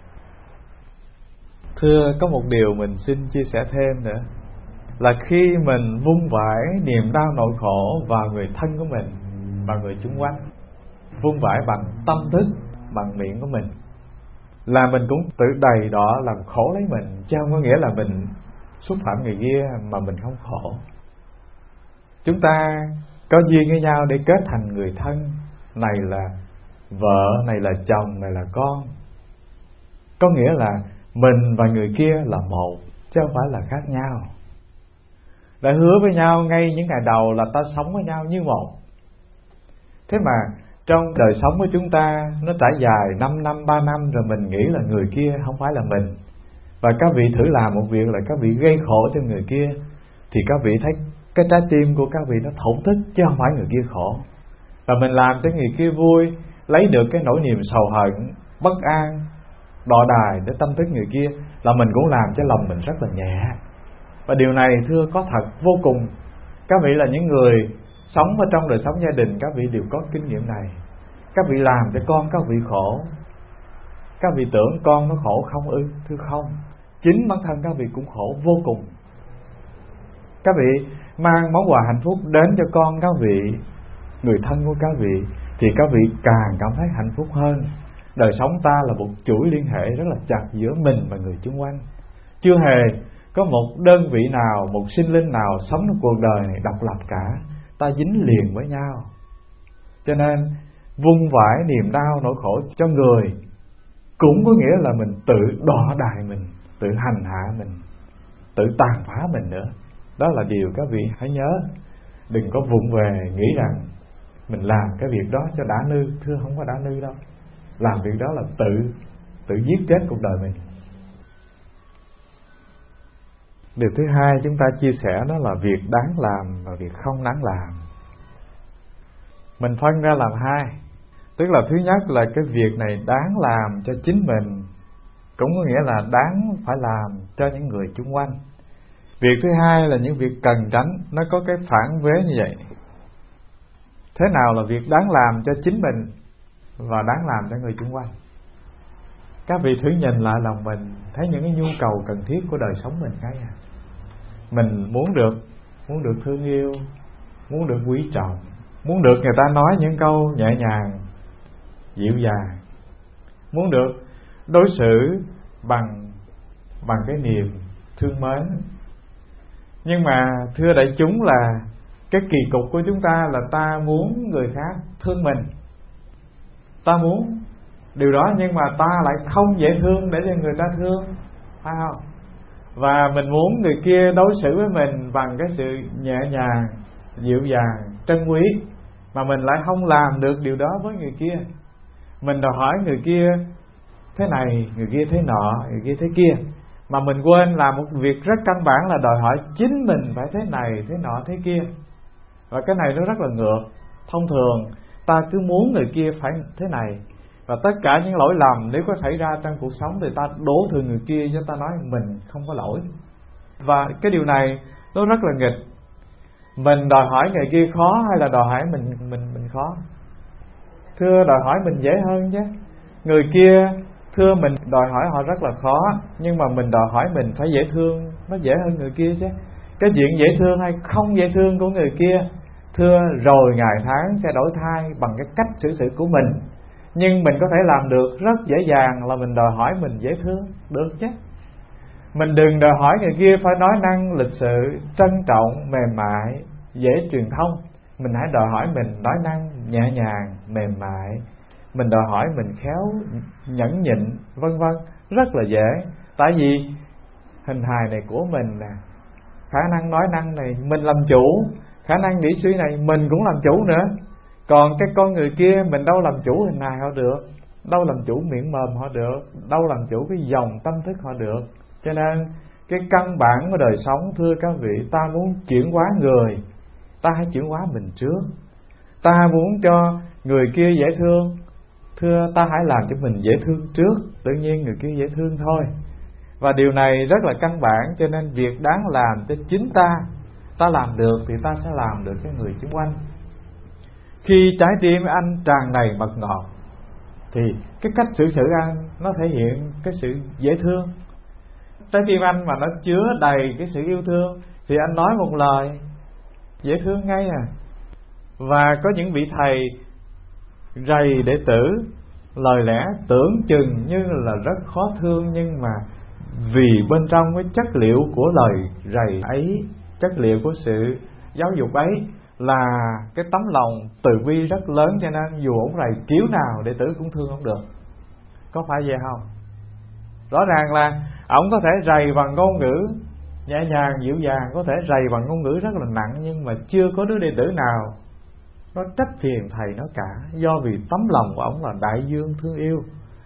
Thưa, có một điều mình xin chia sẻ thêm nữa, là khi mình vung vãi niềm đau nỗi khổ vào người thân của mình và người xung quanh, vung vãi bằng tâm thức, bằng miệng của mình, là mình cũng tự đầy đọa làm khổ lấy mình, chứ không có nghĩa là mình xúc phạm người kia mà mình không khổ. Chúng ta có duyên với nhau để kết thành người thân, này là vợ, này là chồng, này là con. Có nghĩa là mình và người kia là một, chứ không phải là khác nhau. Đã hứa với nhau ngay những ngày đầu là ta sống với nhau như một. Thế mà trong đời sống của chúng ta nó trải dài 5 năm, 3 năm rồi mình nghĩ là người kia không phải là mình. Và các vị thử làm một việc là các vị gây khổ cho người kia, thì các vị thấy cái trái tim của các vị nó thổn thức, chứ không phải người kia khổ. Và mình làm cho người kia vui, lấy được cái nỗi niềm sầu hận, bất an, đọ đài để tâm thức người kia, là mình cũng làm cho lòng mình rất là nhẹ. Và điều này thưa có thật vô cùng. Các vị là những người sống ở trong đời sống gia đình, các vị đều có kinh nghiệm này. Các vị làm cho con các vị khổ, các vị tưởng con nó khổ không ư? Thưa không, chính bản thân các vị cũng khổ vô cùng. Các vị mang món quà hạnh phúc đến cho con các vị, người thân của các vị, thì các vị càng cảm thấy hạnh phúc hơn. Đời sống ta là một chuỗi liên hệ rất là chặt giữa mình và người xung quanh. Chưa hề có một đơn vị nào, một sinh linh nào sống trong cuộc đời này độc lập cả. Ta dính liền với nhau. Cho nên vung vãi niềm đau nỗi khổ cho người cũng có nghĩa là mình tự đọ đài mình, tự hành hạ mình, tự tàn phá mình nữa. Đó là điều các vị hãy nhớ. Đừng có vụng về nghĩ rằng mình làm cái việc đó cho đã nư. Thưa, không có đã nư đâu. Làm việc đó là tự giết chết cuộc đời mình. Điều thứ hai chúng ta chia sẻ đó là việc đáng làm và việc không đáng làm. Mình phân ra làm hai. Tức là thứ nhất là cái việc này đáng làm cho chính mình, cũng có nghĩa là đáng phải làm cho những người xung quanh. Việc thứ hai là những việc cần tránh, nó có cái phản vế như vậy. Thế nào là việc đáng làm cho chính mình và đáng làm cho người xung quanh? Các vị thử nhìn lại lòng mình, thấy những cái nhu cầu cần thiết của đời sống mình cái à. Mình muốn được thương yêu, muốn được quý trọng, muốn được người ta nói những câu nhẹ nhàng, dịu dàng, muốn được đối xử bằng cái niềm thương mến. Nhưng mà thưa đại chúng là cái kỳ cục của chúng ta là ta muốn người khác thương mình. Ta muốn điều đó nhưng mà ta lại không dễ thương để cho người ta thương, phải không? Và mình muốn người kia đối xử với mình bằng cái sự nhẹ nhàng, dịu dàng, trân quý, mà mình lại không làm được điều đó với người kia. Mình đòi hỏi người kia thế này, người kia thế nọ, người kia thế kia, mà mình quên làm một việc rất căn bản là đòi hỏi chính mình phải thế này, thế nọ, thế kia. Và cái này nó rất là ngược. Thông thường ta cứ muốn người kia phải thế này, và tất cả những lỗi lầm nếu có xảy ra trong cuộc sống thì ta đổ thừa người kia, cho ta nói mình không có lỗi. Và cái điều này nó rất là nghịch. Mình đòi hỏi người kia khó hay là đòi hỏi mình khó? Thưa, đòi hỏi mình dễ hơn chứ. Người kia thưa mình đòi hỏi họ rất là khó, nhưng mà mình đòi hỏi mình phải dễ thương, nó dễ hơn người kia chứ. Cái chuyện dễ thương hay không dễ thương của người kia, thưa, rồi ngày tháng sẽ đổi thay bằng cái cách xử sự của mình. Nhưng mình có thể làm được rất dễ dàng là mình đòi hỏi mình dễ thương, được chứ. Mình đừng đòi hỏi người kia phải nói năng lịch sự, trân trọng, mềm mại, dễ truyền thông. Mình hãy đòi hỏi mình nói năng nhẹ nhàng, mềm mại. Mình đòi hỏi mình khéo, nhẫn nhịn, vân vân, rất là dễ. Tại vì hình hài này của mình nè, khả năng nói năng này mình làm chủ, khả năng nghĩ suy này mình cũng làm chủ nữa. Còn cái con người kia mình đâu làm chủ hình hài họ được, đâu làm chủ miệng mồm họ được, đâu làm chủ cái dòng tâm thức họ được. Cho nên cái căn bản của đời sống, thưa các vị, ta muốn chuyển hóa người, ta hãy chuyển hóa mình trước. Ta muốn cho người kia dễ thương, thưa ta hãy làm cho mình dễ thương trước, tự nhiên người kia dễ thương thôi. Và điều này rất là căn bản, cho nên việc đáng làm cho chính ta làm được thì ta sẽ làm được cho người xung quanh. Khi trái tim anh tràn đầy mật ngọt thì cái cách xử sự anh nó thể hiện cái sự dễ thương. Trái tim anh mà nó chứa đầy cái sự yêu thương thì anh nói một lời dễ thương ngay à. Và có những vị thầy rầy đệ tử, lời lẽ tưởng chừng như là rất khó thương, nhưng mà vì bên trong cái chất liệu của lời rầy ấy, chất liệu của sự giáo dục ấy là cái tấm lòng từ bi rất lớn, cho nên dù ổng rầy kiểu nào đệ tử cũng thương không được. Có phải vậy không? Rõ ràng là ổng có thể rầy bằng ngôn ngữ nhẹ nhàng dịu dàng, có thể rầy bằng ngôn ngữ rất là nặng, nhưng mà chưa có đứa đệ tử nào nó trách phiền thầy nó cả, do vì tấm lòng của ổng là đại dương thương yêu.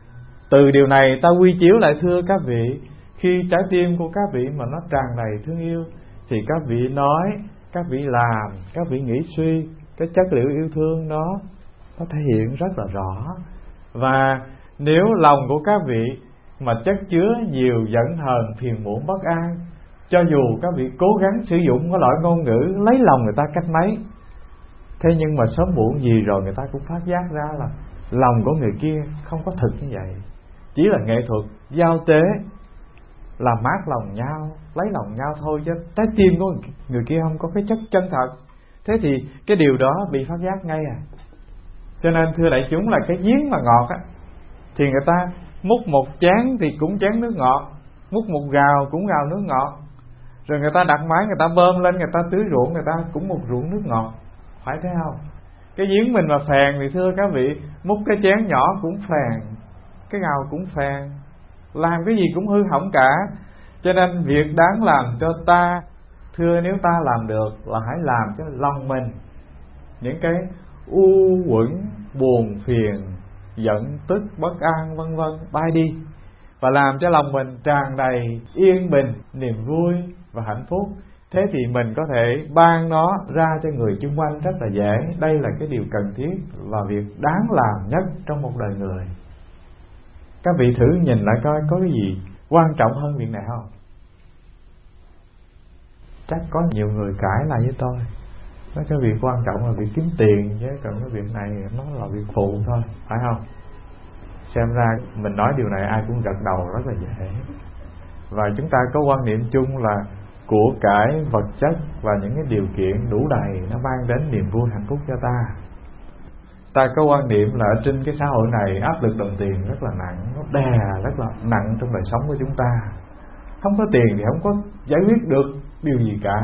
Từ điều này ta quy chiếu lại, thưa các vị, khi trái tim của các vị mà nó tràn đầy thương yêu thì các vị nói, các vị làm, các vị nghĩ suy, cái chất liệu yêu thương nó thể hiện rất là rõ. Và nếu lòng của các vị mà chất chứa nhiều giận hờn, phiền muộn, bất an, cho dù các vị cố gắng sử dụng cái loại ngôn ngữ lấy lòng người ta cách mấy, thế nhưng mà sớm muộn gì rồi người ta cũng phát giác ra là lòng của người kia không có thực như vậy, chỉ là nghệ thuật giao tế, làm mát lòng nhau, lấy lòng nhau thôi, chứ trái tim của người kia không có cái chất chân thật. Thế thì cái điều đó bị phát giác ngay à. Cho nên thưa đại chúng, là cái giếng mà ngọt á thì người ta múc một chén thì cũng chén nước ngọt, múc một gào cũng gào nước ngọt, rồi người ta đặt máy, người ta bơm lên, người ta tưới ruộng, người ta cũng một ruộng nước ngọt, phải thế không? Cái giếng mình mà phèn thì thưa các vị, múc cái chén nhỏ cũng phèn, cái gào cũng phèn, làm cái gì cũng hư hỏng cả. Cho nên việc đáng làm cho ta, thưa nếu ta làm được là hãy làm cho lòng mình những cái u uẩn, buồn phiền, giận tức, bất an vân vân bay đi, và làm cho lòng mình tràn đầy yên bình, niềm vui và hạnh phúc. Thế thì mình có thể ban nó ra cho người xung quanh rất là dễ. Đây là cái điều cần thiết và việc đáng làm nhất trong một đời người. Các vị thử nhìn lại coi có cái gì quan trọng hơn việc này không? Chắc có nhiều người cãi lại với tôi, nói cái việc quan trọng là việc kiếm tiền, chứ còn cái việc này nó là việc phụ thôi, phải không? Xem ra mình nói điều này ai cũng gật đầu rất là dễ. Và chúng ta có quan niệm chung là của cải, vật chất và những cái điều kiện đủ đầy nó mang đến niềm vui hạnh phúc cho ta. Ta có quan niệm là ở trên cái xã hội này áp lực đồng tiền rất là nặng, nó đè rất là nặng trong đời sống của chúng ta. Không có tiền thì không có giải quyết được điều gì cả.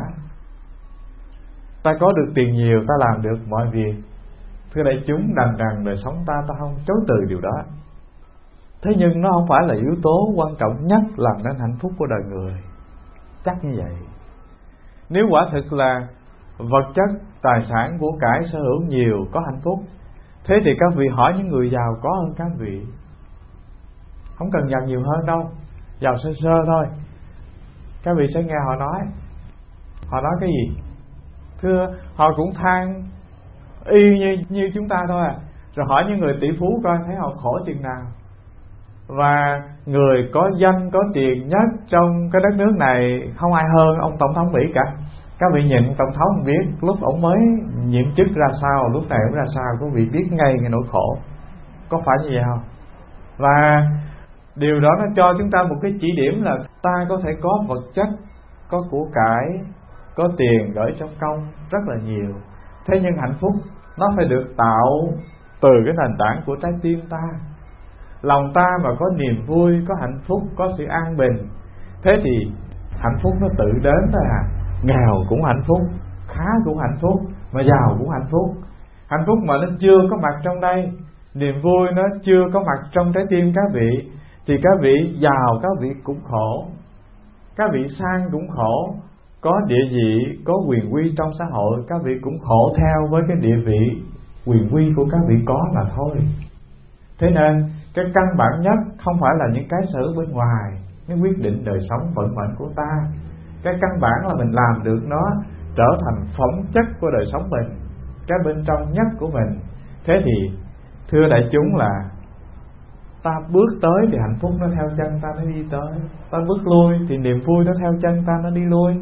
Ta có được tiền nhiều, ta làm được mọi việc. Thưa đại chúng, đành rằng đời sống ta không chối từ điều đó. Thế nhưng nó không phải là yếu tố quan trọng nhất làm nên hạnh phúc của đời người. Chắc như vậy. Nếu quả thực là vật chất, tài sản, của cải, sở hữu nhiều có hạnh phúc, thế thì các vị hỏi những người giàu có hơn các vị. Không cần giàu nhiều hơn đâu, giàu sơ sơ thôi. Các vị sẽ nghe họ nói. Họ nói cái gì? Thưa, họ cũng than y như chúng ta thôi à. Rồi hỏi những người tỷ phú coi thấy họ khổ chừng nào. Và người có danh có tiền nhất trong cái đất nước này không ai hơn ông tổng thống Mỹ cả. Các vị nhìn tổng thống biết lúc ông mới nhiệm chức ra sao, lúc này ông ra sao, quý vị biết ngay cái nỗi khổ. Có phải như vậy không? Và điều đó nó cho chúng ta một cái chỉ điểm là ta có thể có vật chất, có của cải, có tiền gửi trong công rất là nhiều. Thế nhưng hạnh phúc nó phải được tạo từ cái nền tảng của trái tim ta. Lòng ta mà có niềm vui, có hạnh phúc, có sự an bình, Thế thì hạnh phúc nó tự đến thôi à. Nghèo cũng hạnh phúc, khá cũng hạnh phúc, mà giàu cũng hạnh phúc. Hạnh phúc mà nó chưa có mặt trong đây, niềm vui nó chưa có mặt trong trái tim các vị, thì các vị giàu các vị cũng khổ, các vị sang cũng khổ, có địa vị, có quyền quy trong xã hội, các vị cũng khổ theo với cái địa vị, quyền quy của các vị có mà thôi. Thế nên cái căn bản nhất không phải là những cái sở bên ngoài nó quyết định đời sống vận mệnh của ta. Cái căn bản là mình làm được nó trở thành phẩm chất của đời sống mình, cái bên trong nhất của mình. Thế thì thưa đại chúng là ta bước tới thì hạnh phúc nó theo chân ta nó đi tới, ta bước lui thì niềm vui nó theo chân ta nó đi lui.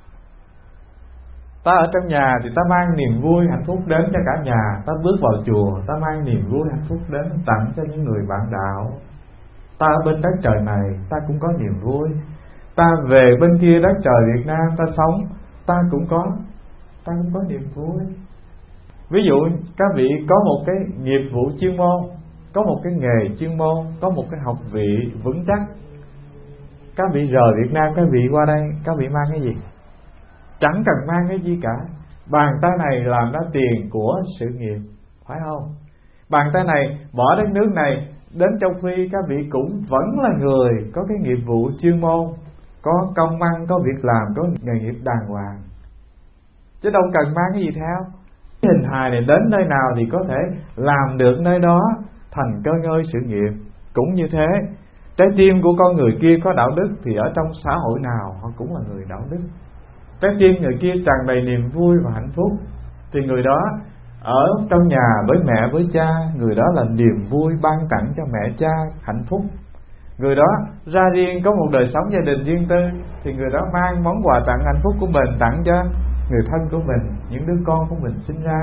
Ta ở trong nhà thì ta mang niềm vui hạnh phúc đến cho cả nhà, ta bước vào chùa ta mang niềm vui hạnh phúc đến tặng cho những người bạn đạo. Ta ở bên đất trời này ta cũng có niềm vui, ta về bên kia đất trời Việt Nam ta sống, ta cũng có niềm vui. Ví dụ các vị có một cái nghiệp vụ chuyên môn, có một cái nghề chuyên môn, có một cái học vị vững chắc, các vị rời Việt Nam các vị qua đây, các vị mang cái gì? Chẳng cần mang cái gì cả. Bàn tay này làm ra tiền của sự nghiệp, phải không? Bàn tay này bỏ đất nước này đến châu Phi, các vị cũng vẫn là người có cái nghiệp vụ chuyên môn, có công ăn, có việc làm, có nghề nghiệp đàng hoàng, chứ đâu cần mang cái gì theo. Cái hình hài này đến nơi nào thì có thể làm được nơi đó thành cơ ngơi sự nghiệp. Cũng như thế, trái tim của con người kia có đạo đức thì ở trong xã hội nào họ cũng là người đạo đức. Trái tim người kia tràn đầy niềm vui và hạnh phúc thì người đó ở trong nhà với mẹ với cha, người đó là niềm vui ban tặng cho mẹ cha hạnh phúc. Người đó ra riêng có một đời sống gia đình riêng tư thì người đó mang món quà tặng hạnh phúc của mình tặng cho người thân của mình, những đứa con của mình sinh ra.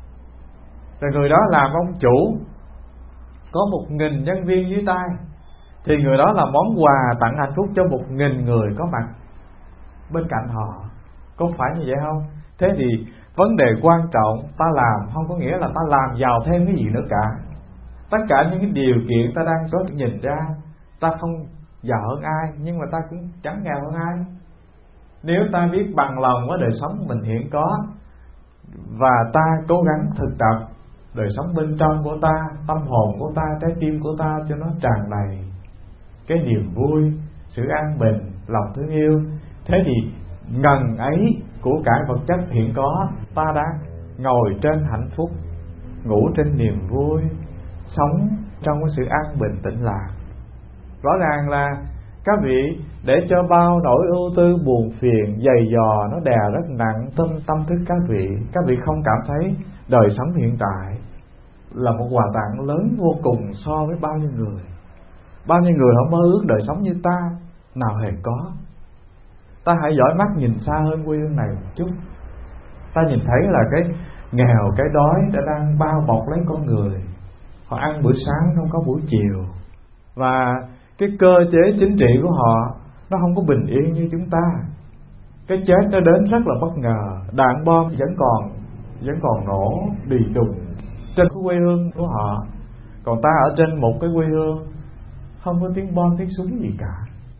Rồi người đó làm ông chủ, có 1.000 nhân viên dưới tay thì người đó là món quà tặng hạnh phúc cho 1.000 người có mặt bên cạnh họ. Có phải như vậy không? Thế thì vấn đề quan trọng ta làm không có nghĩa là ta làm giàu thêm cái gì nữa cả. Tất cả những cái điều kiện ta đang có nhìn ra, ta không giàu hơn ai, nhưng mà ta cũng chẳng nghèo hơn ai. Nếu ta biết bằng lòng với đời sống mình hiện có, và ta cố gắng thực tập đời sống bên trong của ta, tâm hồn của ta, trái tim của ta cho nó tràn đầy cái niềm vui, sự an bình, lòng thương yêu, thế thì ngần ấy của cải vật chất hiện có, ta đã ngồi trên hạnh phúc, ngủ trên niềm vui, sống trong cái sự an bình tĩnh lạc. Rõ ràng là các vị để cho bao nỗi ưu tư buồn phiền dày dò nó đè rất nặng tâm thức các vị không cảm thấy đời sống hiện tại là một quà tặng lớn vô cùng so với bao nhiêu người. Bao nhiêu người họ mơ ước đời sống như ta, nào hề có. Ta hãy dõi mắt nhìn xa hơn quê hương này một chút. Ta nhìn thấy là cái nghèo, cái đói đã đang bao bọc lấy con người. Họ ăn bữa sáng không có buổi chiều, và cái cơ chế chính trị của họ nó không có bình yên như chúng ta. Cái chết nó đến rất là bất ngờ, đạn bom vẫn còn nổ đì đùng trên cái quê hương của họ. Còn ta ở trên một cái quê hương không có tiếng bom tiếng súng gì cả.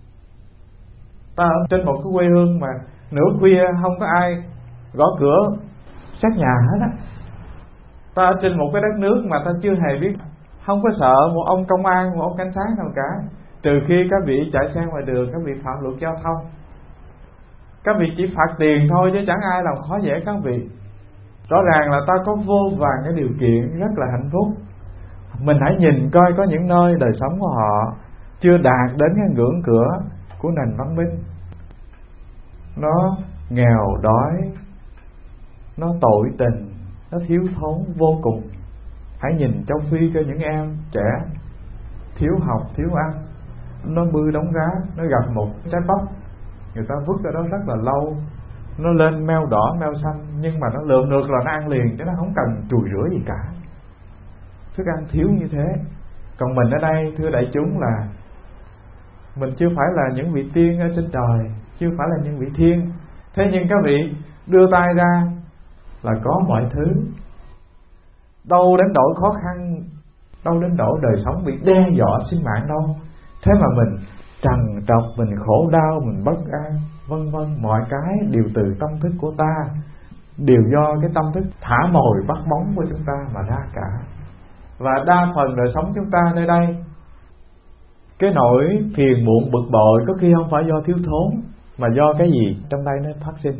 Ta ở trên một cái quê hương mà nửa khuya không có ai gõ cửa xét nhà hết á. Ta ở trên một cái đất nước mà ta chưa hề biết, không có sợ một ông công an, một ông cảnh sát nào cả, trừ khi các vị chạy xe ngoài đường, các vị phạm luật giao thông, các vị chỉ phạt tiền thôi chứ chẳng ai làm khó dễ các vị. Rõ ràng là ta có vô vàn cái điều kiện rất là hạnh phúc. Mình hãy nhìn coi có những nơi đời sống của họ chưa đạt đến cái ngưỡng cửa của nền văn minh, nó nghèo đói, nó tội tình, nó thiếu thốn vô cùng. Hãy nhìn châu Phi cho những em trẻ thiếu học, thiếu ăn, nó bươi đống rác, nó gặp một trái bắp, người ta vứt ở đó rất là lâu, nó lên meo đỏ, meo xanh, nhưng mà nó lượm được là nó ăn liền, chứ nó không cần chùi rửa gì cả. Thức ăn thiếu như thế. Còn mình ở đây, thưa đại chúng, là mình chưa phải là những vị tiên ở trên trời, chưa phải là những vị thiên. Thế nhưng các vị đưa tay ra là có mọi thứ. Đâu đến nỗi khó khăn, đâu đến nỗi đời sống bị đe dọa sinh mạng đâu. Thế mà mình trằn trọc, mình khổ đau, mình bất an, vân vân. Mọi cái đều từ tâm thức của ta, đều do cái tâm thức thả mồi bắt bóng của chúng ta mà ra cả. Và đa phần đời sống chúng ta nơi đây, cái nỗi phiền muộn bực bội có khi không phải do thiếu thốn, mà do cái gì trong đây nó phát sinh?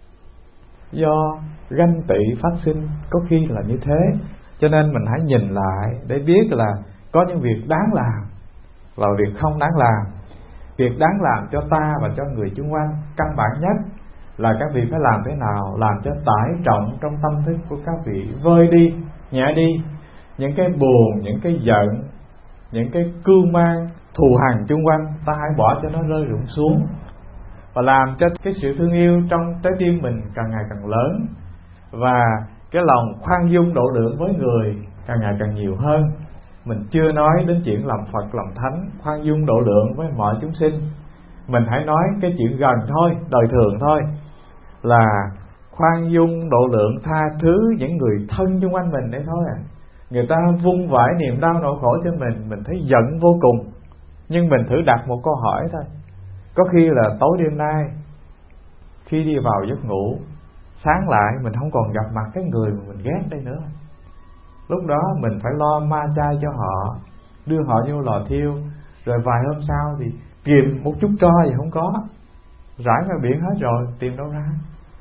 Do ganh tị phát sinh, có khi là như thế. Cho nên mình hãy nhìn lại để biết là có những việc đáng làm và việc không đáng làm. Việc đáng làm cho ta và cho người xung quanh, căn bản nhất là các vị phải làm thế nào làm cho tải trọng trong tâm thức của các vị vơi đi, nhẹ đi những cái buồn, những cái giận, những cái cưu mang, thù hằn xung quanh. Ta hãy bỏ cho nó rơi rụng xuống, và làm cho cái sự thương yêu trong trái tim mình càng ngày càng lớn, và cái lòng khoan dung độ lượng với người càng ngày càng nhiều hơn. Mình chưa nói đến chuyện làm Phật làm Thánh, khoan dung độ lượng với mọi chúng sinh. Mình hãy nói cái chuyện gần thôi, đời thường thôi, là khoan dung độ lượng tha thứ những người thân xung quanh mình đấy thôi à. Người ta vung vãi niềm đau nỗi khổ cho mình thấy giận vô cùng. Nhưng mình thử đặt một câu hỏi thôi. Có khi là tối đêm nay, khi đi vào giấc ngủ, sáng lại mình không còn gặp mặt cái người mà mình ghét đây nữa. Lúc đó mình phải lo ma chay cho họ, đưa họ vô lò thiêu. Rồi vài hôm sau thì kìm một chút tro gì không có, rải ra biển hết rồi, tìm đâu ra.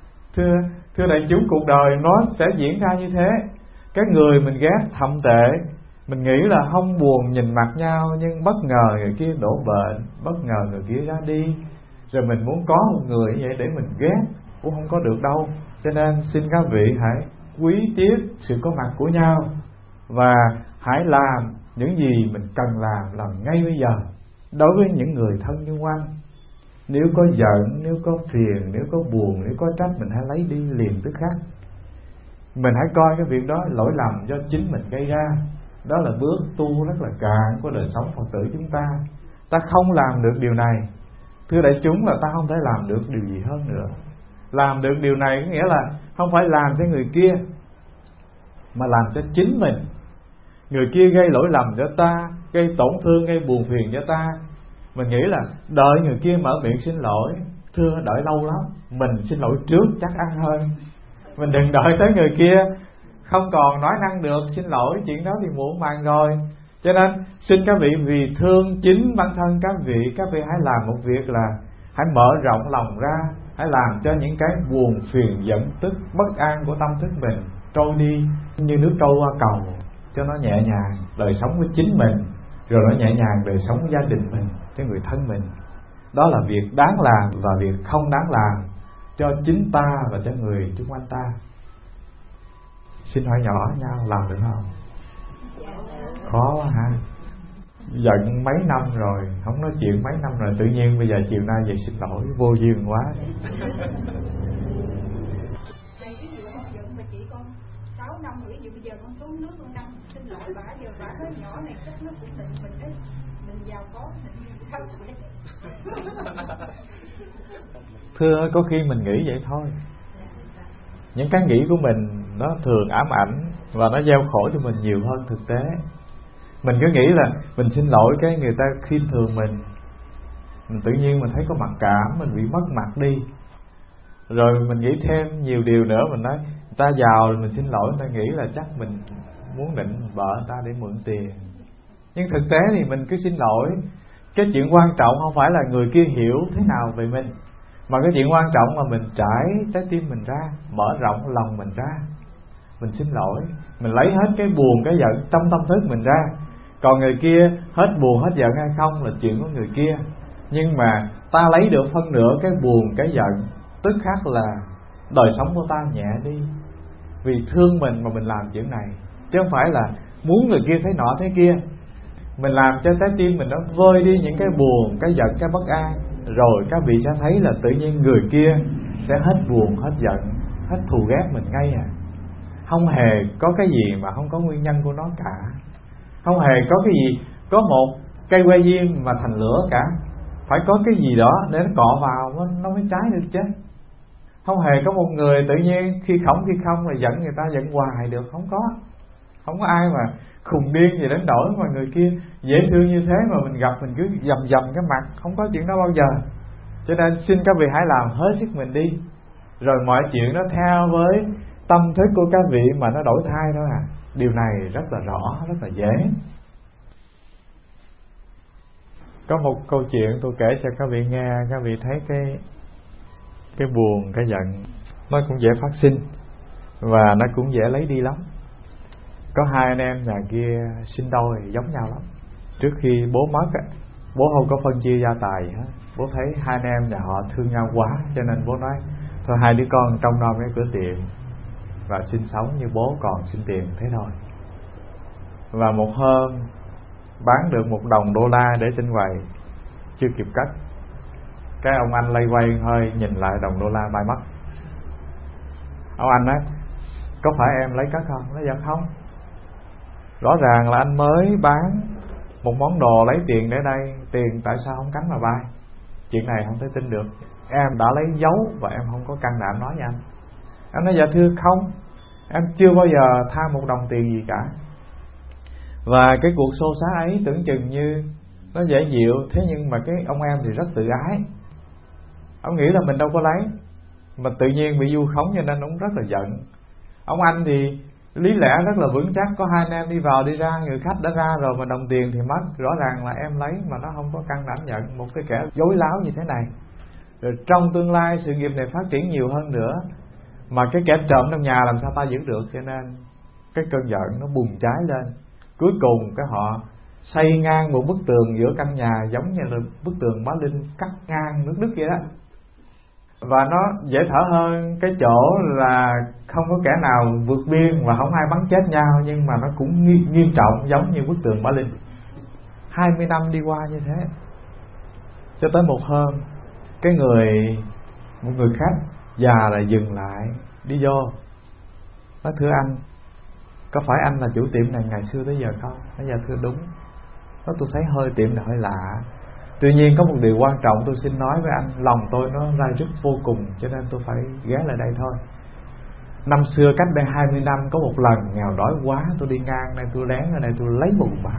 Thưa đại chúng, cuộc đời nó sẽ diễn ra như thế. Cái người mình ghét thậm tệ, mình nghĩ là không buồn nhìn mặt nhau, nhưng bất ngờ người kia đổ bệnh, bất ngờ người kia ra đi, rồi mình muốn có một người như vậy để mình ghét cũng không có được đâu. Cho nên xin các vị hãy quý tiếc sự có mặt của nhau, và hãy làm những gì mình cần làm ngay bây giờ đối với những người thân xung quanh. Nếu có giận, nếu có phiền, nếu có buồn, nếu có trách, mình hãy lấy đi liền tức khắc. Mình hãy coi cái việc đó lỗi lầm do chính mình gây ra. Đó là bước tu rất là cạn của đời sống Phật tử chúng ta. Ta không làm được điều này, thưa đại chúng, là ta không thể làm được điều gì hơn nữa. Làm được điều này có nghĩa là không phải làm cho người kia, mà làm cho chính mình. Người kia gây lỗi lầm cho ta, gây tổn thương, gây buồn phiền cho ta, mình nghĩ là đợi người kia mở miệng xin lỗi. Thưa, đợi lâu lắm, mình xin lỗi trước chắc ăn hơn. Mình đừng đợi tới người kia không còn nói năng được xin lỗi, chuyện đó thì muộn màng rồi. Cho nên xin các vị vì thương chính bản thân các vị hãy làm một việc là hãy mở rộng lòng ra, hãy làm cho những cái buồn phiền giận tức bất an của tâm thức mình trôi đi như nước trôi qua cầu, cho nó nhẹ nhàng đời sống của chính mình, rồi nó nhẹ nhàng đời sống của gia đình mình, cho người thân mình. Đó là việc đáng làm và việc không đáng làm cho chính ta và cho người xung quanh ta. Xin hỏi nhỏ nhau làm được không? Khó quá ha. Giận mấy năm rồi, không nói chuyện mấy năm rồi, tự nhiên bây giờ chiều nay về xin lỗi, vô duyên quá. Đây cái vụ không giận mà chị con 6 năm rồi, bây giờ con xuống nước con năm xin lỗi bà, giờ bà nói nhỏ này chắc nó cũng định mình đấy, mình giàu có mình sao vậy? Thưa, có khi mình nghĩ vậy thôi. Những cái nghĩ của mình nó thường ám ảnh và nó gieo khổ cho mình nhiều hơn thực tế. Mình cứ nghĩ là mình xin lỗi cái người ta khiêm thường mình tự nhiên mình thấy có mặc cảm, mình bị mất mặt đi. Rồi mình nghĩ thêm nhiều điều nữa, mình nói người ta giàu rồi mình xin lỗi, người ta nghĩ là chắc mình muốn định vợ người ta để mượn tiền. Nhưng thực tế thì mình cứ xin lỗi. Cái chuyện quan trọng không phải là người kia hiểu thế nào về mình, mà cái chuyện quan trọng là mình trải trái tim mình ra, mở rộng lòng mình ra. Mình xin lỗi, mình lấy hết cái buồn, cái giận trong tâm thức mình ra. Còn người kia hết buồn, hết giận hay không là chuyện của người kia. Nhưng mà ta lấy được phân nửa cái buồn, cái giận, tức khắc là đời sống của ta nhẹ đi. Vì thương mình mà mình làm chuyện này, chứ không phải là muốn người kia thấy nọ thấy kia. Mình làm cho trái tim mình nó vơi đi những cái buồn, cái giận, cái bất an. Rồi các vị sẽ thấy là tự nhiên người kia sẽ hết buồn, hết giận, hết thù ghét mình ngay à. Không hề có cái gì mà không có nguyên nhân của nó cả. Không hề có cái gì có một cây que diêm mà thành lửa cả. Phải có cái gì đó để nó cọ vào nó mới cháy được chứ. Không hề có một người tự nhiên khi khổng khi không là giận người ta giận hoài được, không có. Không có ai mà khùng điên gì đến nỗi mà người kia dễ thương như thế mà mình gặp mình cứ dầm cái mặt. Không có chuyện đó bao giờ. Cho nên xin các vị hãy làm hết sức mình đi, rồi mọi chuyện nó theo với tâm thức của các vị mà nó đổi thay thôi à. Điều này rất là rõ, rất là dễ. Có một câu chuyện tôi kể cho các vị nghe, các vị thấy cái buồn, cái giận nó cũng dễ phát sinh và nó cũng dễ lấy đi lắm. Có hai anh em nhà kia sinh đôi giống nhau lắm. Trước khi bố mất á, bố không có phân chia gia tài hết. Bố thấy hai anh em nhà họ thương nhau quá, cho nên bố nói thôi hai đứa con trông nom cái cửa tiệm và sinh sống như bố còn xin tiền thế thôi. Và một hôm bán được $1 để trên quầy, chưa kịp cất, cái ông anh lay quay hơi nhìn lại $1 bay mất. Ông anh nói có phải em lấy cất không? Nói dạ không, rõ ràng là anh mới bán một món đồ lấy tiền để đây, tiền tại sao không cắn mà bay? Chuyện này không thể tin được, em đã lấy dấu và em không có can đảm nói với anh. Anh nói dạ thưa không, em chưa bao giờ tham một đồng tiền gì cả. Và cái cuộc xô xát ấy tưởng chừng như nó dễ dịu, thế nhưng mà cái ông em thì rất tự ái. Ông nghĩ là mình đâu có lấy, mà tự nhiên bị vu khống cho nên ông rất là giận. Ông anh thì lý lẽ rất là vững chắc, có hai anh em đi vào đi ra, người khách đã ra rồi mà đồng tiền thì mất, rõ ràng là em lấy mà nó không có can đảm nhận. Một cái kẻ dối láo như thế này, rồi trong tương lai sự nghiệp này phát triển nhiều hơn nữa mà cái kẻ trộm trong nhà làm sao ta giữ được. Cho nên cái cơn giận nó bùng cháy lên. Cuối cùng cái họ xây ngang một bức tường giữa căn nhà, giống như là bức tường Bá Linh cắt ngang nước Đức vậy đó. Và nó dễ thở hơn cái chỗ là không có kẻ nào vượt biên và không ai bắn chết nhau, nhưng mà nó cũng nghiêm trọng giống như bức tường Bá Linh. 20 năm đi qua như thế, cho tới một hôm một người khách già lại dừng lại đi vô, nói thưa anh, có phải anh là chủ tiệm này ngày xưa tới giờ không? Nói dạ thưa đúng. Nói tôi thấy hơi tiệm này hơi lạ, tuy nhiên có một điều quan trọng tôi xin nói với anh, lòng tôi nó rai rứt vô cùng cho nên tôi phải ghé lại đây thôi. Năm xưa cách đây 20 năm có một lần nghèo đói quá, tôi đi ngang đây, tôi lén ở đây tôi lấy một bạc.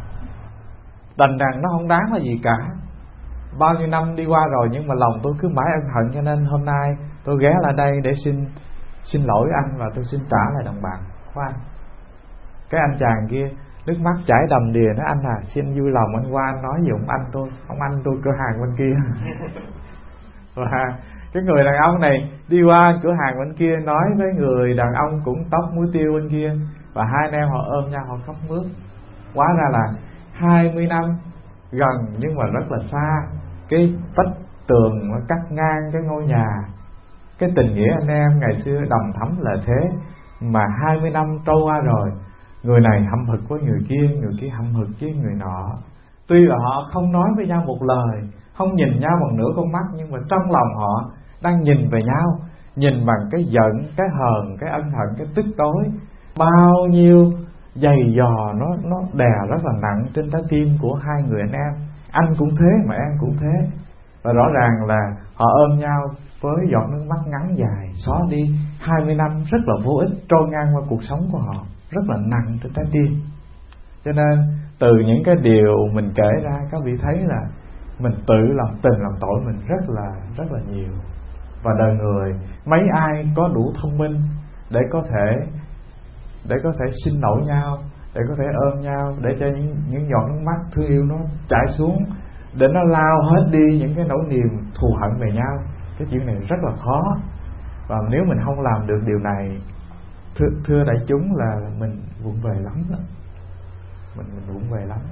Đành rằng nó không đáng là gì cả, bao nhiêu năm đi qua rồi nhưng mà lòng tôi cứ mãi ân hận, cho nên hôm nay tôi ghé lại đây để xin lỗi anh và tôi xin trả lại đồng bạc của anh. Cái anh chàng kia nước mắt chảy đầm đìa, nói anh à, xin vui lòng anh qua anh nói gì ông anh tôi cửa hàng bên kia. Và cái người đàn ông này đi qua cửa hàng bên kia nói với người đàn ông cũng tóc muối tiêu bên kia, và hai anh em họ ôm nhau họ khóc mướt. Hóa ra là 20 năm gần nhưng mà rất là xa, cái vách tường nó cắt ngang cái ngôi nhà. Cái tình nghĩa anh em ngày xưa đầm thắm là thế, mà 20 năm trôi qua rồi, người này hậm hực với người kia hậm hực với người nọ. Tuy là họ không nói với nhau một lời, không nhìn nhau bằng nửa con mắt, nhưng mà trong lòng họ đang nhìn về nhau, nhìn bằng cái giận, cái hờn, cái ân hận, cái tức tối. Bao nhiêu giày dò nó đè rất là nặng trên trái tim của hai người anh em. Anh cũng thế mà em cũng thế. Và rõ ràng là họ ôm nhau với giọt nước mắt ngắn dài xóa đi 20 năm rất là vô ích trôi ngang qua cuộc sống của họ, rất là nặng trên trái tim. Cho nên từ những cái điều mình kể ra, các vị thấy là mình tự làm tình làm tội mình rất là nhiều. Và đời người mấy ai có đủ thông minh để có thể xin lỗi nhau, để có thể ôm nhau, để cho những giọt nước mắt thương yêu nó chảy xuống, để nó lao hết đi những cái nỗi niềm thù hận về nhau. Cái chuyện này rất là khó. Và nếu mình không làm được điều này, thưa đại chúng, là mình vụng về lắm đó. Mình vụng về lắm.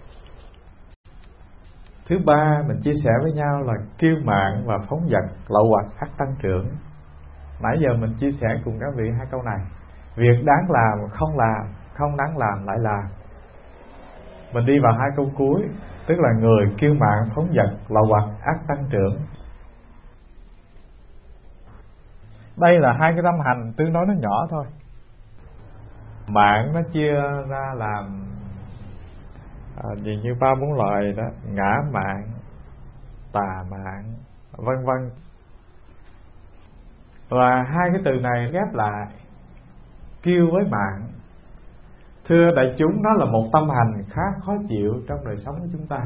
Thứ ba mình chia sẻ với nhau là kiêu mạn và phóng dật, lậu hoặc ắt tăng trưởng. Nãy giờ mình chia sẻ cùng các vị hai câu này. Việc đáng làm không làm, không đáng làm lại làm. Mình đi vào hai câu cuối, tức là người kiêu mạn, phóng dật, lậu hoặc ắt tăng trưởng. Đây là hai cái tâm hành tương đối nó nhỏ thôi. Mạng nó chia ra làm gì như 3-4 loại đó: ngã mạng, tà mạng, vân vân. Và hai cái từ này ghép lại, kiêu với mạng. Thưa đại chúng, đó là một tâm hành khá khó chịu trong đời sống của chúng ta.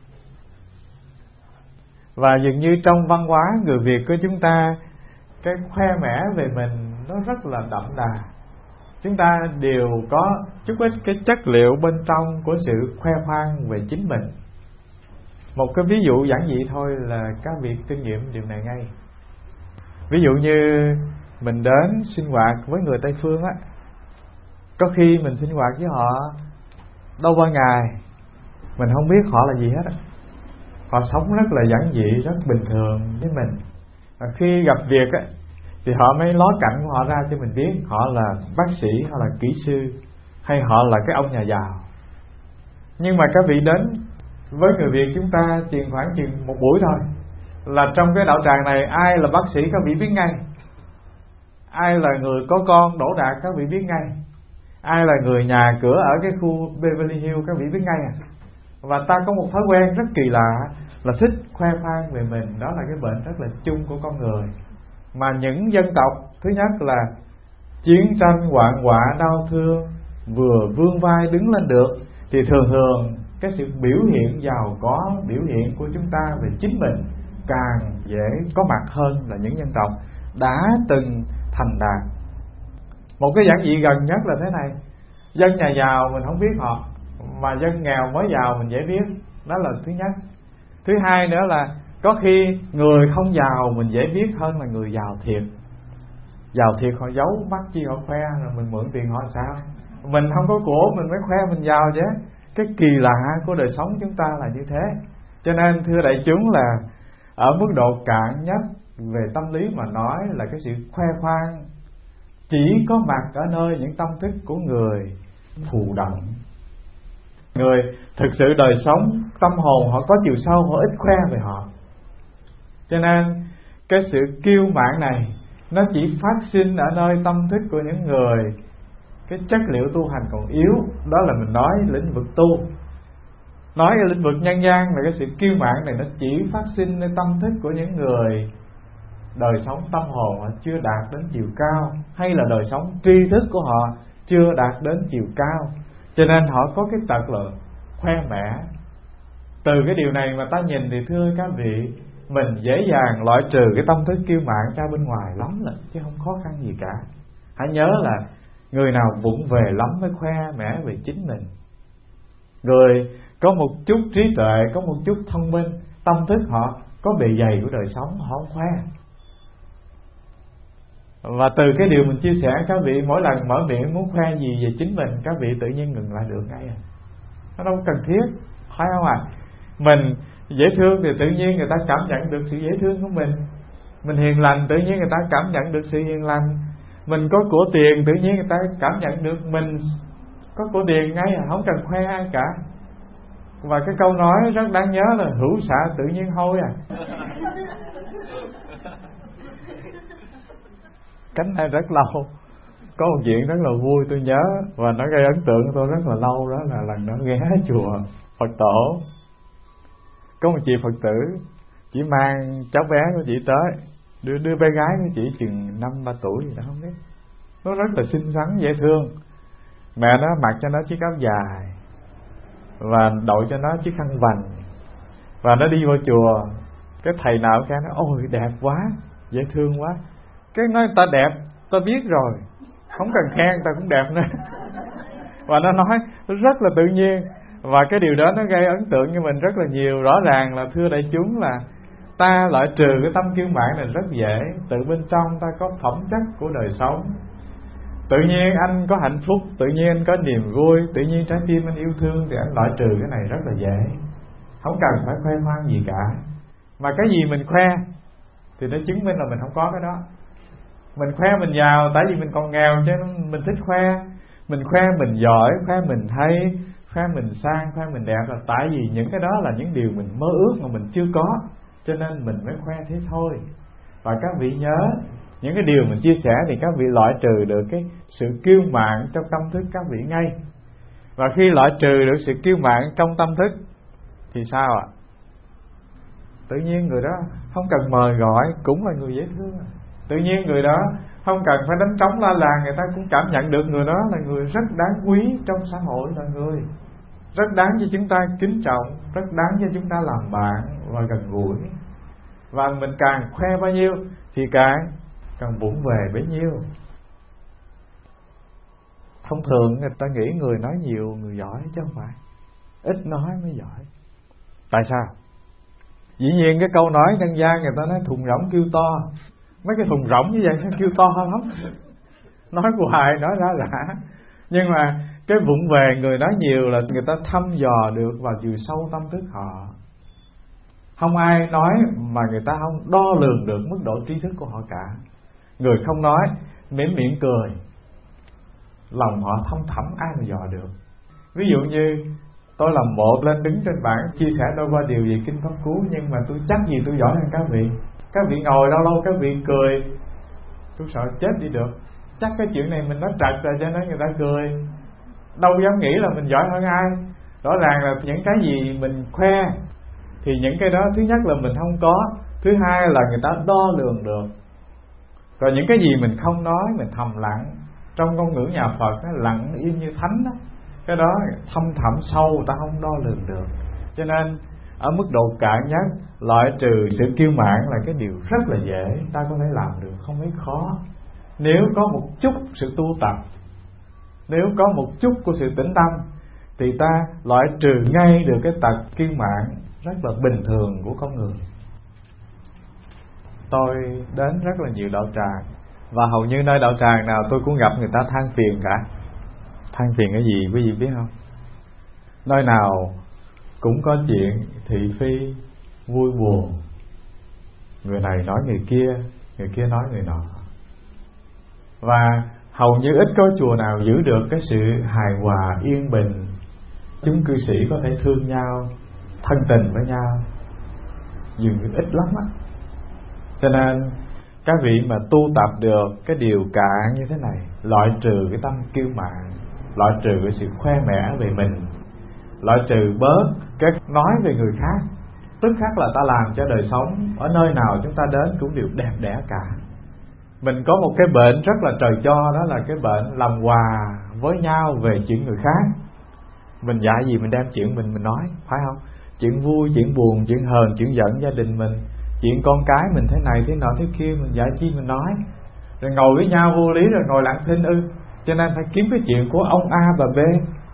Và dường như trong văn hóa người Việt của chúng ta, cái khoe mẽ về mình nó rất là đậm đà. Chúng ta đều có chút ít cái chất liệu bên trong của sự khoe khoang về chính mình. Một cái ví dụ giản dị thôi là các vị kinh nghiệm điều này ngay. Ví dụ như mình đến sinh hoạt với người Tây Phương á, có khi mình sinh hoạt với họ đâu ba ngày, mình không biết họ là gì hết á. Họ sống rất là giản dị, rất bình thường với mình. Và khi gặp việc á, thì họ mới ló cảnh của họ ra cho mình biết họ là bác sĩ, họ là kỹ sư, hay họ là cái ông nhà giàu. Nhưng mà các vị đến với người Việt chúng ta khoảng chừng một buổi thôi, là trong cái đạo tràng này ai là bác sĩ các vị biết ngay, ai là người có con đỗ đạt các vị biết ngay, ai là người nhà cửa ở cái khu Beverly Hills các vị biết ngay à. Và ta có một thói quen rất kỳ lạ là thích khoe khoang về mình. Đó là cái bệnh rất là chung của con người. Mà những dân tộc, thứ nhất là chiến tranh, hoạn họa, đau thương, vừa vươn vai đứng lên được, thì thường thường cái sự biểu hiện giàu có, biểu hiện của chúng ta về chính mình càng dễ có mặt hơn là những dân tộc đã từng thành đạt. Một cái giản dị gần nhất là thế này: dân nhà giàu mình không biết họ, mà dân nghèo mới giàu mình dễ biết. Đó là thứ nhất. Thứ hai nữa là có khi người không giàu mình dễ biết hơn là người giàu thiệt. Giàu thiệt họ giấu mắt chi họ khoe, rồi mình mượn tiền họ sao? Mình không có của mình mới khoe mình giàu chứ. Cái kỳ lạ của đời sống chúng ta là như thế. Cho nên thưa đại chúng là ở mức độ cạn nhất về tâm lý mà nói là cái sự khoe khoang chỉ có mặt ở nơi những tâm thức của người thụ động. Người thực sự đời sống tâm hồn họ có chiều sâu, họ ít khoe về họ. Cho nên cái sự kiêu mạn này nó chỉ phát sinh ở nơi tâm thức của những người cái chất liệu tu hành còn yếu. Đó là mình nói lĩnh vực tu. Nói ở lĩnh vực nhân gian là cái sự kiêu mạn này nó chỉ phát sinh nơi tâm thức của những người đời sống tâm hồn họ chưa đạt đến chiều cao, hay là đời sống tri thức của họ chưa đạt đến chiều cao. Cho nên họ có cái tật là khoe mẽ. Từ cái điều này mà ta nhìn thì thưa các vị, mình dễ dàng loại trừ cái tâm thức kiêu mạn ra bên ngoài lắm là, chứ không khó khăn gì cả. Hãy nhớ là người nào vụng về lắm mới khoe mẽ về chính mình. Người có một chút trí tuệ, có một chút thông minh, tâm thức họ có bề dày của đời sống, họ không khoe. Và từ cái điều mình chia sẻ, các vị mỗi lần mở miệng muốn khoe gì về chính mình, các vị tự nhiên ngừng lại được ngay à. Nó đâu cần thiết, phải không ạ? Mình dễ thương thì tự nhiên người ta cảm nhận được sự dễ thương của mình. Mình hiền lành tự nhiên người ta cảm nhận được sự hiền lành. Mình có của tiền tự nhiên người ta cảm nhận được mình có của tiền ngay à, không cần khoe ai cả. Và cái câu nói rất đáng nhớ là hữu xạ tự nhiên hôi à. Cánh này rất lâu. Có một chuyện rất là vui tôi nhớ, và nó gây ấn tượng của tôi rất là lâu. Đó là lần đó ghé chùa Phật Tổ, có một chị Phật tử, chỉ mang cháu bé của chị tới, đưa bé gái của chị chừng 5-3 tuổi gì đó không biết. Nó rất là xinh xắn dễ thương. Mẹ nó mặc cho nó chiếc áo dài và đội cho nó chiếc khăn vành, và nó đi vào chùa. Cái thầy nào cái nó ôi đẹp quá, dễ thương quá. Cái nói ta đẹp ta biết rồi, không cần khen ta cũng đẹp nữa. Và nó nói rất là tự nhiên. Và cái điều đó nó gây ấn tượng cho mình rất là nhiều. Rõ ràng là thưa đại chúng là ta loại trừ cái tâm kiêu mạn này rất dễ. Từ bên trong ta có phẩm chất của đời sống. Tự nhiên anh có hạnh phúc, tự nhiên anh có niềm vui, tự nhiên trái tim anh yêu thương, thì anh loại trừ cái này rất là dễ. Không cần phải khoe khoang gì cả. Mà cái gì mình khoe thì nó chứng minh là mình không có cái đó. Mình khoe mình giàu tại vì mình còn nghèo cho nên mình thích khoe. Mình khoe mình giỏi, khoe mình hay, khoe mình sang, khoe mình đẹp là tại vì những cái đó là những điều mình mơ ước mà mình chưa có, cho nên mình mới khoe thế thôi. Và các vị nhớ, những cái điều mình chia sẻ thì các vị loại trừ được cái sự kiêu mạn trong tâm thức các vị ngay. Và khi loại trừ được sự kiêu mạn trong tâm thức thì sao ạ? Tự nhiên người đó không cần mời gọi cũng là người dễ thương. Tự nhiên người đó Không cần phải đánh trống la làng, người ta cũng cảm nhận được người đó là người rất đáng quý trong xã hội, là người rất đáng cho chúng ta kính trọng, rất đáng cho chúng ta làm bạn và gần gũi. Và mình càng khoe bao nhiêu thì càng vụng về bấy nhiêu. Thông thường người ta nghĩ người nói nhiều người giỏi, chứ không phải ít nói mới giỏi. Tại sao? Dĩ nhiên cái câu nói dân gian người ta nói thùng rỗng kêu to. Mấy cái thùng rỗng như vậy nó kêu to lắm, nói hoài nói ra lạ. Nhưng mà cái vụng về người nói nhiều là người ta thăm dò được vào chiều sâu tâm thức họ. Không ai nói mà người ta không đo lường được mức độ trí thức của họ cả. Người không nói mỉm miệng cười, lòng họ thâm thẳm ai mà dò được. Ví dụ như tôi làm bộ lên đứng trên bảng chia sẻ đôi ba điều về kinh pháp cú, nhưng mà tôi chắc gì tôi giỏi hơn các vị. Các vị ngồi lâu lâu các vị cười, tôi sợ chết đi được. Chắc cái chuyện này mình nói trật rồi cho nên người ta cười, đâu dám nghĩ là mình giỏi hơn ai. Rõ ràng là những cái gì mình khoe thì những cái đó thứ nhất là mình không có, thứ hai là người ta đo lường được. Còn những cái gì mình không nói, mình thầm lặng, trong ngôn ngữ nhà Phật nó lặng yên như thánh đó, cái đó thâm thẳm sâu người ta không đo lường được. Cho nên ở mức độ cạn nhất, loại trừ sự kiêu mạn là cái điều rất là dễ, ta có thể làm được, không mấy khó. Nếu có một chút sự tu tập, nếu có một chút của sự tĩnh tâm, thì ta loại trừ ngay được cái tật kiêu mạn rất là bình thường của con người. Tôi đến rất là nhiều đạo tràng, và hầu như nơi đạo tràng nào tôi cũng gặp người ta than phiền cả. Than phiền cái gì quý vị biết không? Nơi nào cũng có chuyện thị phi, vui buồn, người này nói người kia nói người nọ. Và hầu như ít có chùa nào giữ được cái sự hài hòa yên bình, chúng cư sĩ có thể thương nhau, thân tình với nhau, dường như ít lắm á. Cho nên các vị mà tu tập được cái điều cạn như thế này, loại trừ cái tâm kiêu mạn, loại trừ cái sự khoe mẽ về mình, loại trừ bớt cái nói về người khác, tức khắc là ta làm cho đời sống ở nơi nào chúng ta đến cũng đều đẹp đẽ cả. Mình có một cái bệnh rất là trời cho, đó là cái bệnh làm hòa với nhau về chuyện người khác. Mình dạy gì mình đem chuyện mình nói, phải không? Chuyện vui, chuyện buồn, chuyện hờn, chuyện giận gia đình mình, chuyện con cái mình thế này thế nọ thế kia, mình dạy chi mình nói. Rồi ngồi với nhau vô lý rồi ngồi lặng thinh ư. Cho nên phải kiếm cái chuyện của ông A và B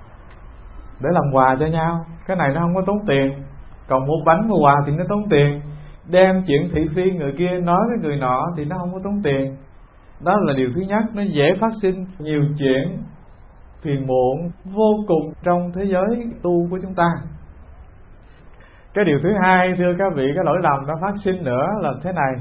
để làm quà cho nhau. Cái này nó không có tốn tiền. Còn mua bánh mua quà thì nó tốn tiền. Đem chuyện thị phi người kia nói với người nọ thì nó không có tốn tiền. Đó là điều thứ nhất. Nó dễ phát sinh nhiều chuyện phiền muộn vô cùng trong thế giới tu của chúng ta. Cái điều thứ hai, thưa các vị, cái lỗi lầm nó phát sinh nữa là thế này.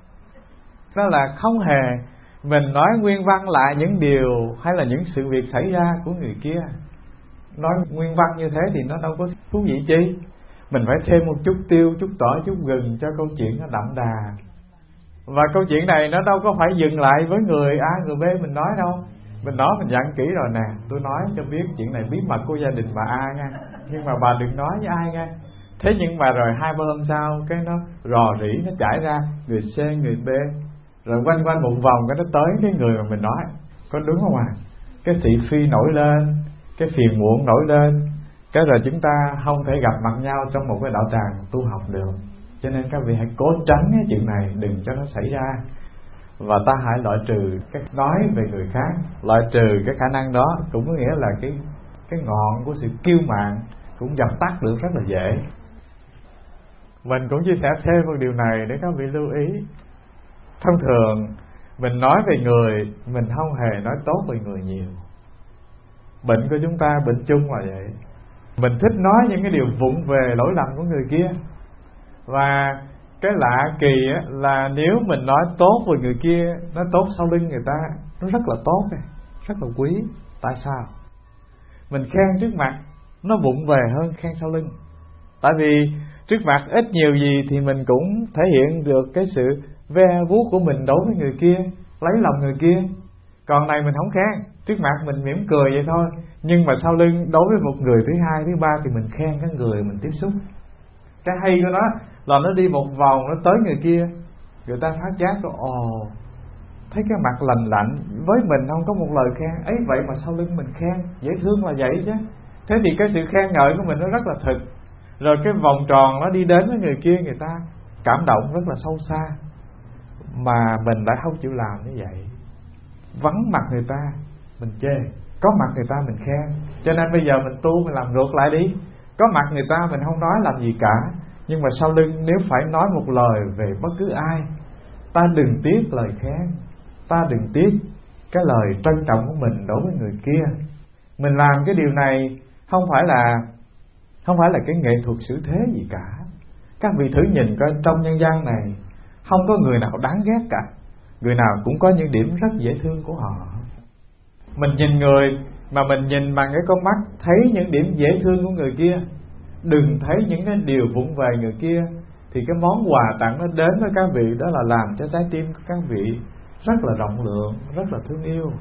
Đó là không hề mình nói nguyên văn lại những điều hay là những sự việc xảy ra của người kia. Nói nguyên văn như thế thì nó đâu có thú vị chi. Mình phải thêm một chút tiêu, chút tỏi, chút gừng cho câu chuyện nó đậm đà. Và câu chuyện này nó đâu có phải dừng lại với người A, người B mình nói đâu. Mình nói mình dặn kỹ rồi nè, tôi nói cho biết chuyện này bí mật của gia đình bà A nha, nhưng mà bà đừng nói với ai nha. Thế nhưng mà rồi 2-3 hôm sau cái nó rò rỉ, nó trải ra người C, người B, rồi quanh quanh một vòng cái nó tới cái người mà mình nói. Có đúng không à? Cái thị phi nổi lên, cái phiền muộn nổi lên, cái rồi chúng ta không thể gặp mặt nhau trong một cái đạo tràng tu học được. Cho nên các vị hãy cố tránh cái chuyện này, đừng cho nó xảy ra. Và ta hãy loại trừ cái nói về người khác. Loại trừ cái khả năng đó cũng có nghĩa là cái ngọn của sự kiêu mạn cũng dập tắt được rất là dễ. Mình cũng chia sẻ thêm một điều này để các vị lưu ý. Thông thường mình nói về người, mình không hề nói tốt về người nhiều. Bệnh của chúng ta bệnh chung là vậy. Mình thích nói những cái điều vụng về lỗi lầm của người kia. Và cái lạ kỳ là nếu mình nói tốt về người kia, nói tốt sau lưng người ta, nó rất là tốt, rất là quý. Tại sao? Mình khen trước mặt nó vụng về hơn khen sau lưng. Tại vì trước mặt ít nhiều gì thì mình cũng thể hiện được cái sự ve vuốt của mình đối với người kia, lấy lòng người kia. Còn này mình không khen, trước mặt mình mỉm cười vậy thôi, nhưng mà sau lưng đối với một người thứ hai, thứ ba thì mình khen cái người mình tiếp xúc. Cái hay của nó là nó đi một vòng nó tới người kia, người ta phát giác rồi, thấy cái mặt lành lạnh, với mình không có một lời khen, ấy vậy mà sau lưng mình khen, dễ thương là vậy chứ. Thế thì cái sự khen ngợi của mình nó rất là thực. Rồi cái vòng tròn nó đi đến với người kia, người ta cảm động rất là sâu xa, mà mình lại không chịu làm như vậy. Vắng mặt người ta mình chê, có mặt người ta mình khen. Cho nên bây giờ mình tu, mình làm ngược lại đi. Có mặt người ta mình không nói làm gì cả, nhưng mà sau lưng nếu phải nói một lời về bất cứ ai, ta đừng tiếc lời khen, ta đừng tiếc cái lời trân trọng của mình đối với người kia. Mình làm cái điều này không phải là cái nghệ thuật xử thế gì cả. Các vị thử nhìn coi, trong nhân gian này không có người nào đáng ghét cả, người nào cũng có những điểm rất dễ thương của họ. Mình nhìn người mà mình nhìn bằng cái con mắt thấy những điểm dễ thương của người kia, đừng thấy những cái điều vụng về người kia, thì cái món quà tặng nó đến với các vị đó là làm cho trái tim của các vị rất là rộng lượng, rất là thương yêu.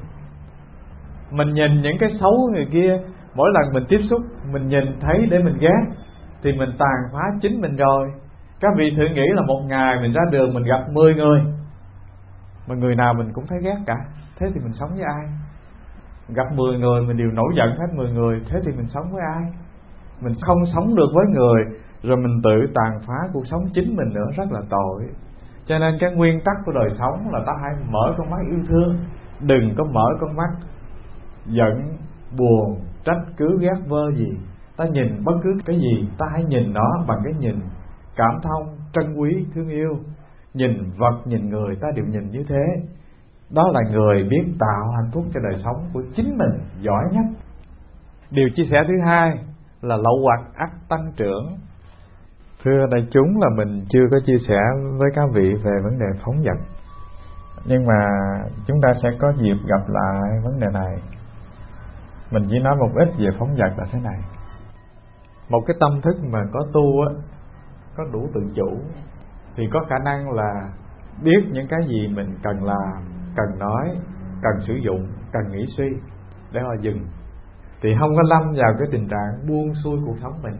Mình nhìn những cái xấu người kia, mỗi lần mình tiếp xúc mình nhìn thấy để mình ghét thì mình tàn phá chính mình rồi. Các vị thử nghĩ là một ngày mình ra đường mình gặp 10 người mà người nào mình cũng thấy ghét cả, thế thì mình sống với ai? Gặp 10 người mình đều nổi giận hết 10 người, thế thì mình sống với ai? Mình không sống được với người, rồi mình tự tàn phá cuộc sống chính mình nữa, rất là tội. Cho nên cái nguyên tắc của đời sống là ta hãy mở con mắt yêu thương, đừng có mở con mắt giận, buồn, trách cứ, ghét vơ gì. Ta nhìn bất cứ cái gì, ta hãy nhìn nó bằng cái nhìn cảm thông, trân quý, thương yêu. Nhìn vật, nhìn người, ta đều nhìn như thế. Đó là người biết tạo hạnh phúc cho đời sống của chính mình giỏi nhất. Điều chia sẻ thứ hai là lậu hoặc ắt tăng trưởng. Thưa đại chúng, là mình chưa có chia sẻ với các vị về vấn đề phóng dật, nhưng mà chúng ta sẽ có dịp gặp lại vấn đề này. Mình chỉ nói một ít về phóng dật là thế này. Một cái tâm thức mà có tu á, có đủ tự chủ, thì có khả năng là biết những cái gì mình cần làm, cần nói, cần sử dụng, cần nghĩ suy để họ dừng, thì không có lâm vào cái tình trạng buông xuôi cuộc sống mình.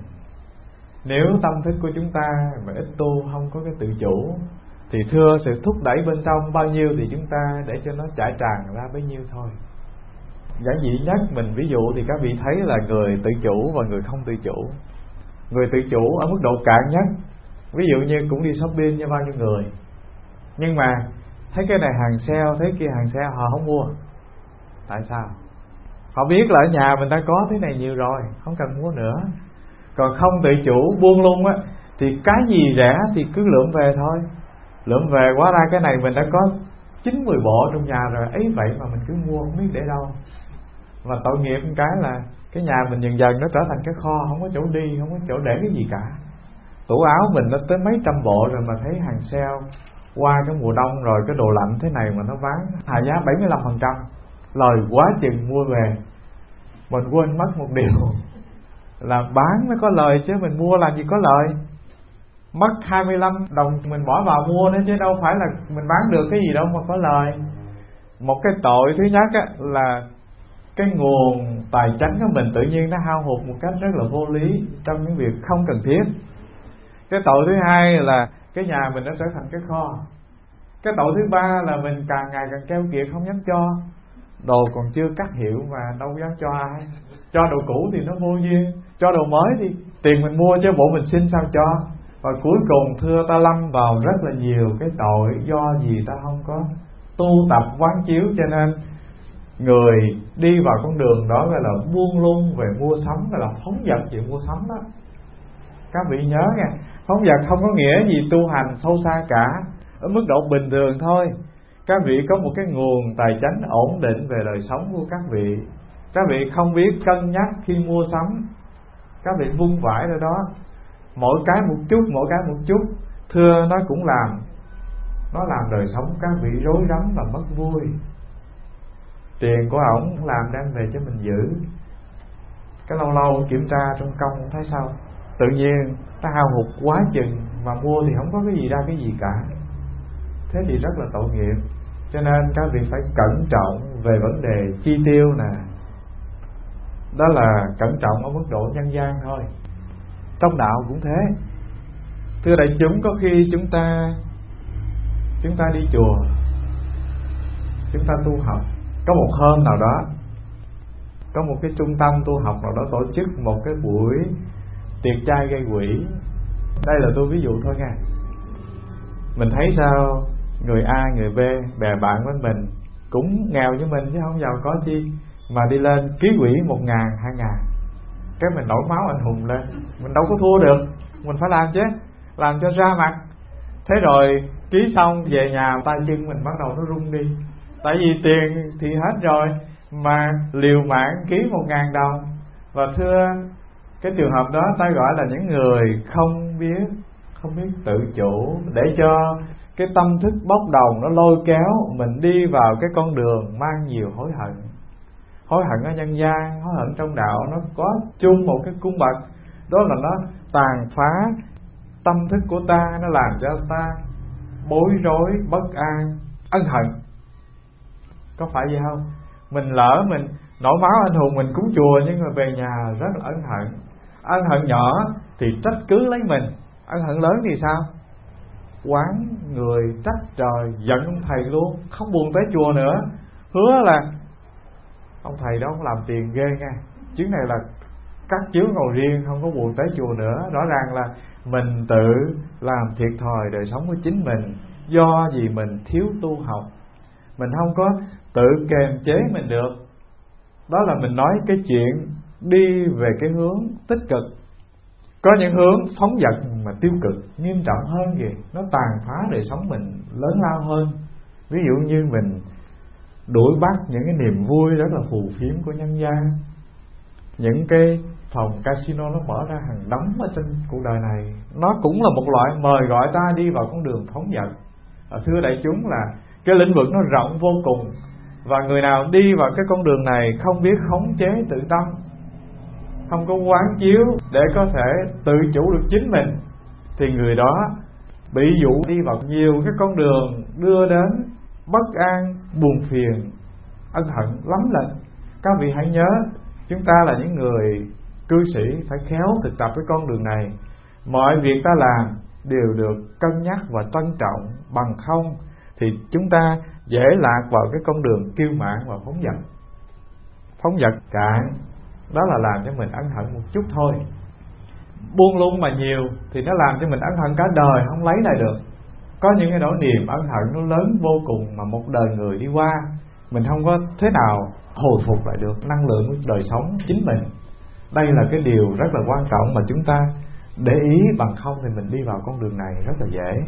Nếu tâm thức của chúng ta mà ít tu, không có cái tự chủ, thì thưa sự thúc đẩy bên trong bao nhiêu thì chúng ta để cho nó chảy tràn ra bấy nhiêu thôi. Giản dị nhất mình ví dụ thì các vị thấy là người tự chủ và người không tự chủ. Người tự chủ ở mức độ cạn nhất, ví dụ như cũng đi shopping như bao nhiêu người, nhưng mà thấy cái này hàng sale, thấy kia hàng sale, họ không mua. Tại sao? Họ biết là ở nhà mình đã có thế này nhiều rồi, không cần mua nữa. Còn không tự chủ buông luôn á, thì cái gì rẻ thì cứ lượm về thôi. Lượm về quá ra cái này mình đã có 9-10 bộ trong nhà rồi, ấy vậy mà mình cứ mua không biết để đâu. Và tội nghiệp một cái là cái nhà mình dần dần nó trở thành cái kho, không có chỗ đi, không có chỗ để cái gì cả. Tủ áo mình nó tới mấy trăm bộ rồi mà thấy hàng sale, qua cái mùa đông rồi cái đồ lạnh thế này mà nó bán hạ giá 75%, lời quá chừng mua về. Mình quên mất một điều là bán mới có lời, chứ mình mua làm gì có lời. Mất 25 đồng mình bỏ vào mua nữa, chứ đâu phải là mình bán được cái gì đâu mà có lời. Một cái tội thứ nhất á, là cái nguồn tài chánh của mình tự nhiên nó hao hụt một cách rất là vô lý trong những việc không cần thiết. Cái tội thứ hai là cái nhà mình nó trở thành cái kho. Cái tội thứ ba là mình càng ngày càng keo kiệt, không dám cho. Đồ còn chưa cắt hiệu mà đâu dám cho ai. Cho đồ cũ thì nó vô duyên, cho đồ mới thì tiền mình mua chứ bộ mình xin sao cho. Và cuối cùng thưa ta lâm vào rất là nhiều cái tội, do gì ta không có tu tập quán chiếu. Cho nên người đi vào con đường đó gọi là buông lung về mua sắm, gọi là phóng dật về mua sắm đó. Các vị nhớ nha, phóng dật không có nghĩa gì tu hành sâu xa cả, ở mức độ bình thường thôi. Các vị có một cái nguồn tài chánh ổn định về đời sống của các vị. Các vị không biết cân nhắc khi mua sắm, các vị vung vãi rồi đó, mỗi cái một chút, mỗi cái một chút. Thưa nó cũng nó làm đời sống các vị rối rắm và mất vui. Tiền của ổng làm đem về cho mình giữ, cái lâu lâu kiểm tra trong công thấy sao tự nhiên ta hao hụt quá chừng, mà mua thì không có cái gì ra cái gì cả. Thế thì rất là tội nghiệp. Cho nên các vị phải cẩn trọng về vấn đề chi tiêu nè. Đó là cẩn trọng ở mức độ nhân gian thôi, trong đạo cũng thế. Thưa đại chúng, có khi chúng ta đi chùa chúng ta tu học, có một hôm nào đó có một cái trung tâm tu học nào đó tổ chức một cái buổi tiệc trai gây quỹ. Đây là tôi ví dụ thôi nha. Mình thấy sao người A người B bè bạn với mình cũng nghèo với mình chứ không giàu có chi, mà đi lên ký quỹ 1.000 2.000, cái mình nổi máu anh hùng lên. Mình đâu có thua được, mình phải làm chứ, làm cho ra mặt. Thế rồi ký xong về nhà tay chân mình bắt đầu nó run đi, tại vì tiền thì hết rồi mà liều mạng ký 1.000 đồng. Và thưa, cái trường hợp đó ta gọi là những người không biết tự chủ, để cho cái tâm thức bốc đồng nó lôi kéo mình đi vào cái con đường mang nhiều hối hận. Hối hận ở nhân gian, hối hận trong đạo, nó có chung một cái cung bậc, đó là nó tàn phá tâm thức của ta, nó làm cho ta bối rối, bất an, ân hận. Có phải vậy không? Mình lỡ mình nổi máu anh hùng, mình cúng chùa nhưng mà về nhà rất là ân hận. Ân hận nhỏ thì trách cứ lấy mình, ân hận lớn thì sao? Quán người, trách trời, giận ông thầy luôn, không buồn tới chùa nữa. Hứa là ông thầy đó không làm tiền ghê nha, chuyến này là cắt chiếu ngồi riêng, không có buồn tới chùa nữa. Rõ ràng là mình tự làm thiệt thòi đời sống của chính mình, do vì mình thiếu tu học, mình không có tự kềm chế mình được. Đó là mình nói cái chuyện đi về cái hướng tích cực. Có những hướng phóng dật mà tiêu cực, nghiêm trọng hơn gì, nó tàn phá đời sống mình lớn lao hơn. Ví dụ như mình đuổi bắt những cái niềm vui rất là phù phiếm của nhân gian. Những cái phòng casino nó mở ra hàng đống ở trên cuộc đời này, nó cũng là một loại mời gọi ta đi vào con đường phóng dật. Thưa đại chúng, là cái lĩnh vực nó rộng vô cùng, và người nào đi vào cái con đường này không biết khống chế tự tâm, không có quán chiếu để có thể tự chủ được chính mình, thì người đó bị dụ đi vào nhiều cái con đường đưa đến bất an, buồn phiền, ân hận lắm lần. Các vị hãy nhớ, chúng ta là những người cư sĩ phải khéo thực tập cái con đường này. Mọi việc ta làm đều được cân nhắc và trân trọng, bằng không thì chúng ta dễ lạc vào cái con đường kiêu mạn và phóng dật. Phóng dật cạn, đó là làm cho mình ân hận một chút thôi. Buông lung mà nhiều thì nó làm cho mình ân hận cả đời, không lấy lại được. Có những cái nỗi niềm ân hận nó lớn vô cùng mà một đời người đi qua, mình không có thế nào hồi phục lại được năng lượng của đời sống chính mình. Đây là cái điều rất là quan trọng mà chúng ta để ý, bằng không thì mình đi vào con đường này rất là dễ.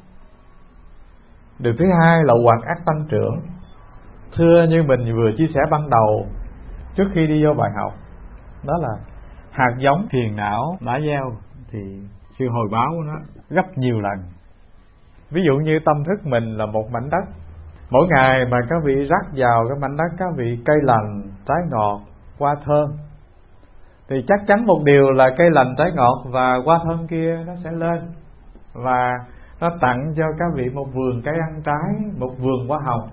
Điều thứ hai là hoạt ác tăng trưởng. Thưa, như mình vừa chia sẻ ban đầu trước khi đi vô bài học, đó là hạt giống phiền não đã gieo thì sự hồi báo của nó gấp nhiều lần. Ví dụ như tâm thức mình là một mảnh đất, mỗi ngày mà các vị rắc vào cái mảnh đất các vị cây lành, trái ngọt, hoa thơm, thì chắc chắn một điều là cây lành, trái ngọt và hoa thơm kia nó sẽ lên, và nó tặng cho các vị một vườn cây ăn trái, một vườn hoa hồng.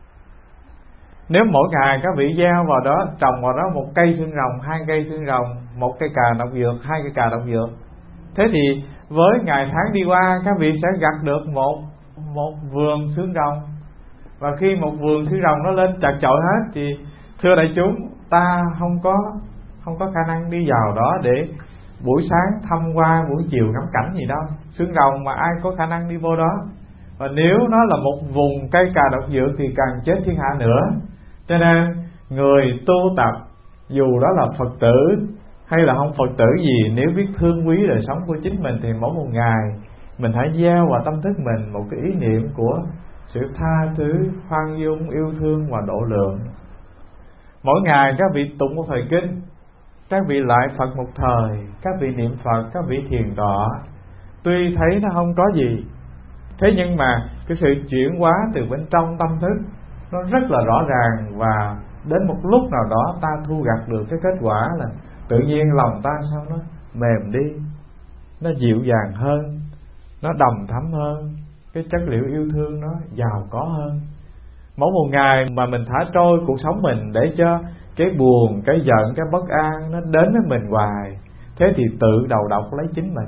Nếu mỗi ngày các vị gieo vào đó, trồng vào đó một cây xương rồng, 2 cây xương rồng, một cây cà độc dược, 2 cây cà độc dược, thế thì với ngày tháng đi qua các vị sẽ gặt được một vườn xương rồng. Và khi một vườn xương rồng nó lên chật chội hết thì thưa đại chúng, ta không có khả năng đi vào đó để buổi sáng thăm qua, buổi chiều ngắm cảnh gì đâu. Xương rồng mà ai có khả năng đi vô đó. Và nếu nó là một vùng cây cà độc dược thì càng chết thiên hạ nữa. Cho nên người tu tập, dù đó là Phật tử hay là không Phật tử gì, nếu biết thương quý đời sống của chính mình thì mỗi một ngày mình hãy gieo vào tâm thức mình một cái ý niệm của sự tha thứ, khoan dung, yêu thương và độ lượng. Mỗi ngày các vị tụng một thời kinh, các vị lại Phật một thời, các vị niệm Phật, các vị thiền tọa. Tuy thấy nó không có gì, thế nhưng mà cái sự chuyển hóa từ bên trong tâm thức nó rất là rõ ràng, và đến một lúc nào đó ta thu gặt được cái kết quả là tự nhiên lòng ta sao nó mềm đi, nó dịu dàng hơn, nó đầm thắm hơn, cái chất liệu yêu thương nó giàu có hơn. Mỗi một ngày mà mình thả trôi cuộc sống mình để cho cái buồn, cái giận, cái bất an nó đến với mình hoài, thế thì tự đầu độc lấy chính mình.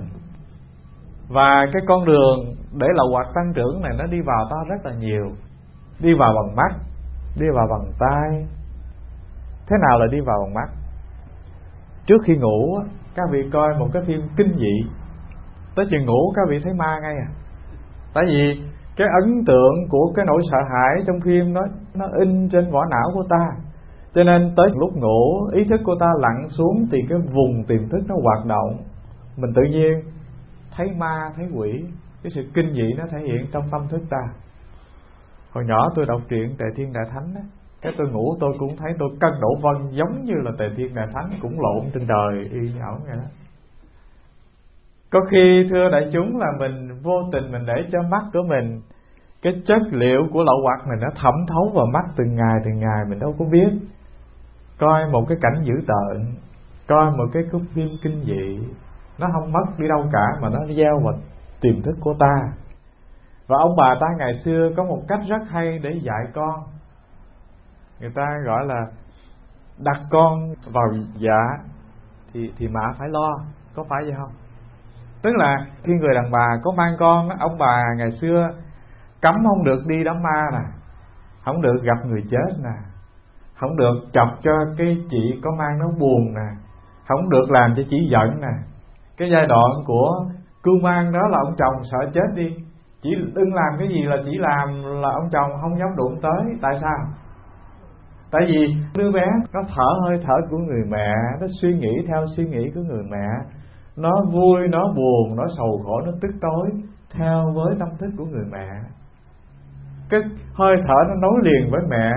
Và cái con đường để là hoạt tăng trưởng này nó đi vào ta rất là nhiều. Đi vào bằng mắt, đi vào bằng tai. Thế nào là đi vào bằng mắt? Trước khi ngủ các vị coi một cái phim kinh dị, tới chừng ngủ các vị thấy ma ngay à. Tại vì cái ấn tượng của cái nỗi sợ hãi trong phim đó nó in trên vỏ não của ta, cho nên tới lúc ngủ ý thức của ta lặn xuống thì cái vùng tiềm thức nó hoạt động, mình tự nhiên thấy ma thấy quỷ. Cái sự kinh dị nó thể hiện trong tâm thức ta. Hồi nhỏ tôi đọc truyện Tề Thiên Đại Thánh đó, cái tôi ngủ tôi cũng thấy tôi cân đổ vân giống như là Tề Thiên Đại Thánh cũng lộn trên đời y như ổng vậy đó. Có khi thưa đại chúng là mình vô tình mình để cho mắt của mình, cái chất liệu của lậu hoặc mình nó thẩm thấu vào mắt từng ngày mình đâu có biết. Coi một cái cảnh dữ tợn, coi một cái khúc phim kinh dị, nó không mất đi đâu cả mà nó gieo vào tiềm thức của ta. Và ông bà ta ngày xưa có một cách rất hay để dạy con. Người ta gọi là đặt con vào dạ thì mạ phải lo, có phải vậy không? Tức là khi người đàn bà có mang con, ông bà ngày xưa cấm không được đi đám ma nè, không được gặp người chết nè, không được chọc cho cái chị có mang nó buồn nè, không được làm cho chị giận nè. Cái giai đoạn của cưu mang đó là ông chồng sợ chết đi, chỉ đừng làm cái gì là chỉ làm là ông chồng không dám đụng tới. Tại sao? Tại vì đứa bé nó thở hơi thở của người mẹ, nó suy nghĩ theo suy nghĩ của người mẹ, nó vui, nó buồn, nó sầu khổ, nó tức tối theo với tâm thức của người mẹ. Cái hơi thở nó nối liền với mẹ,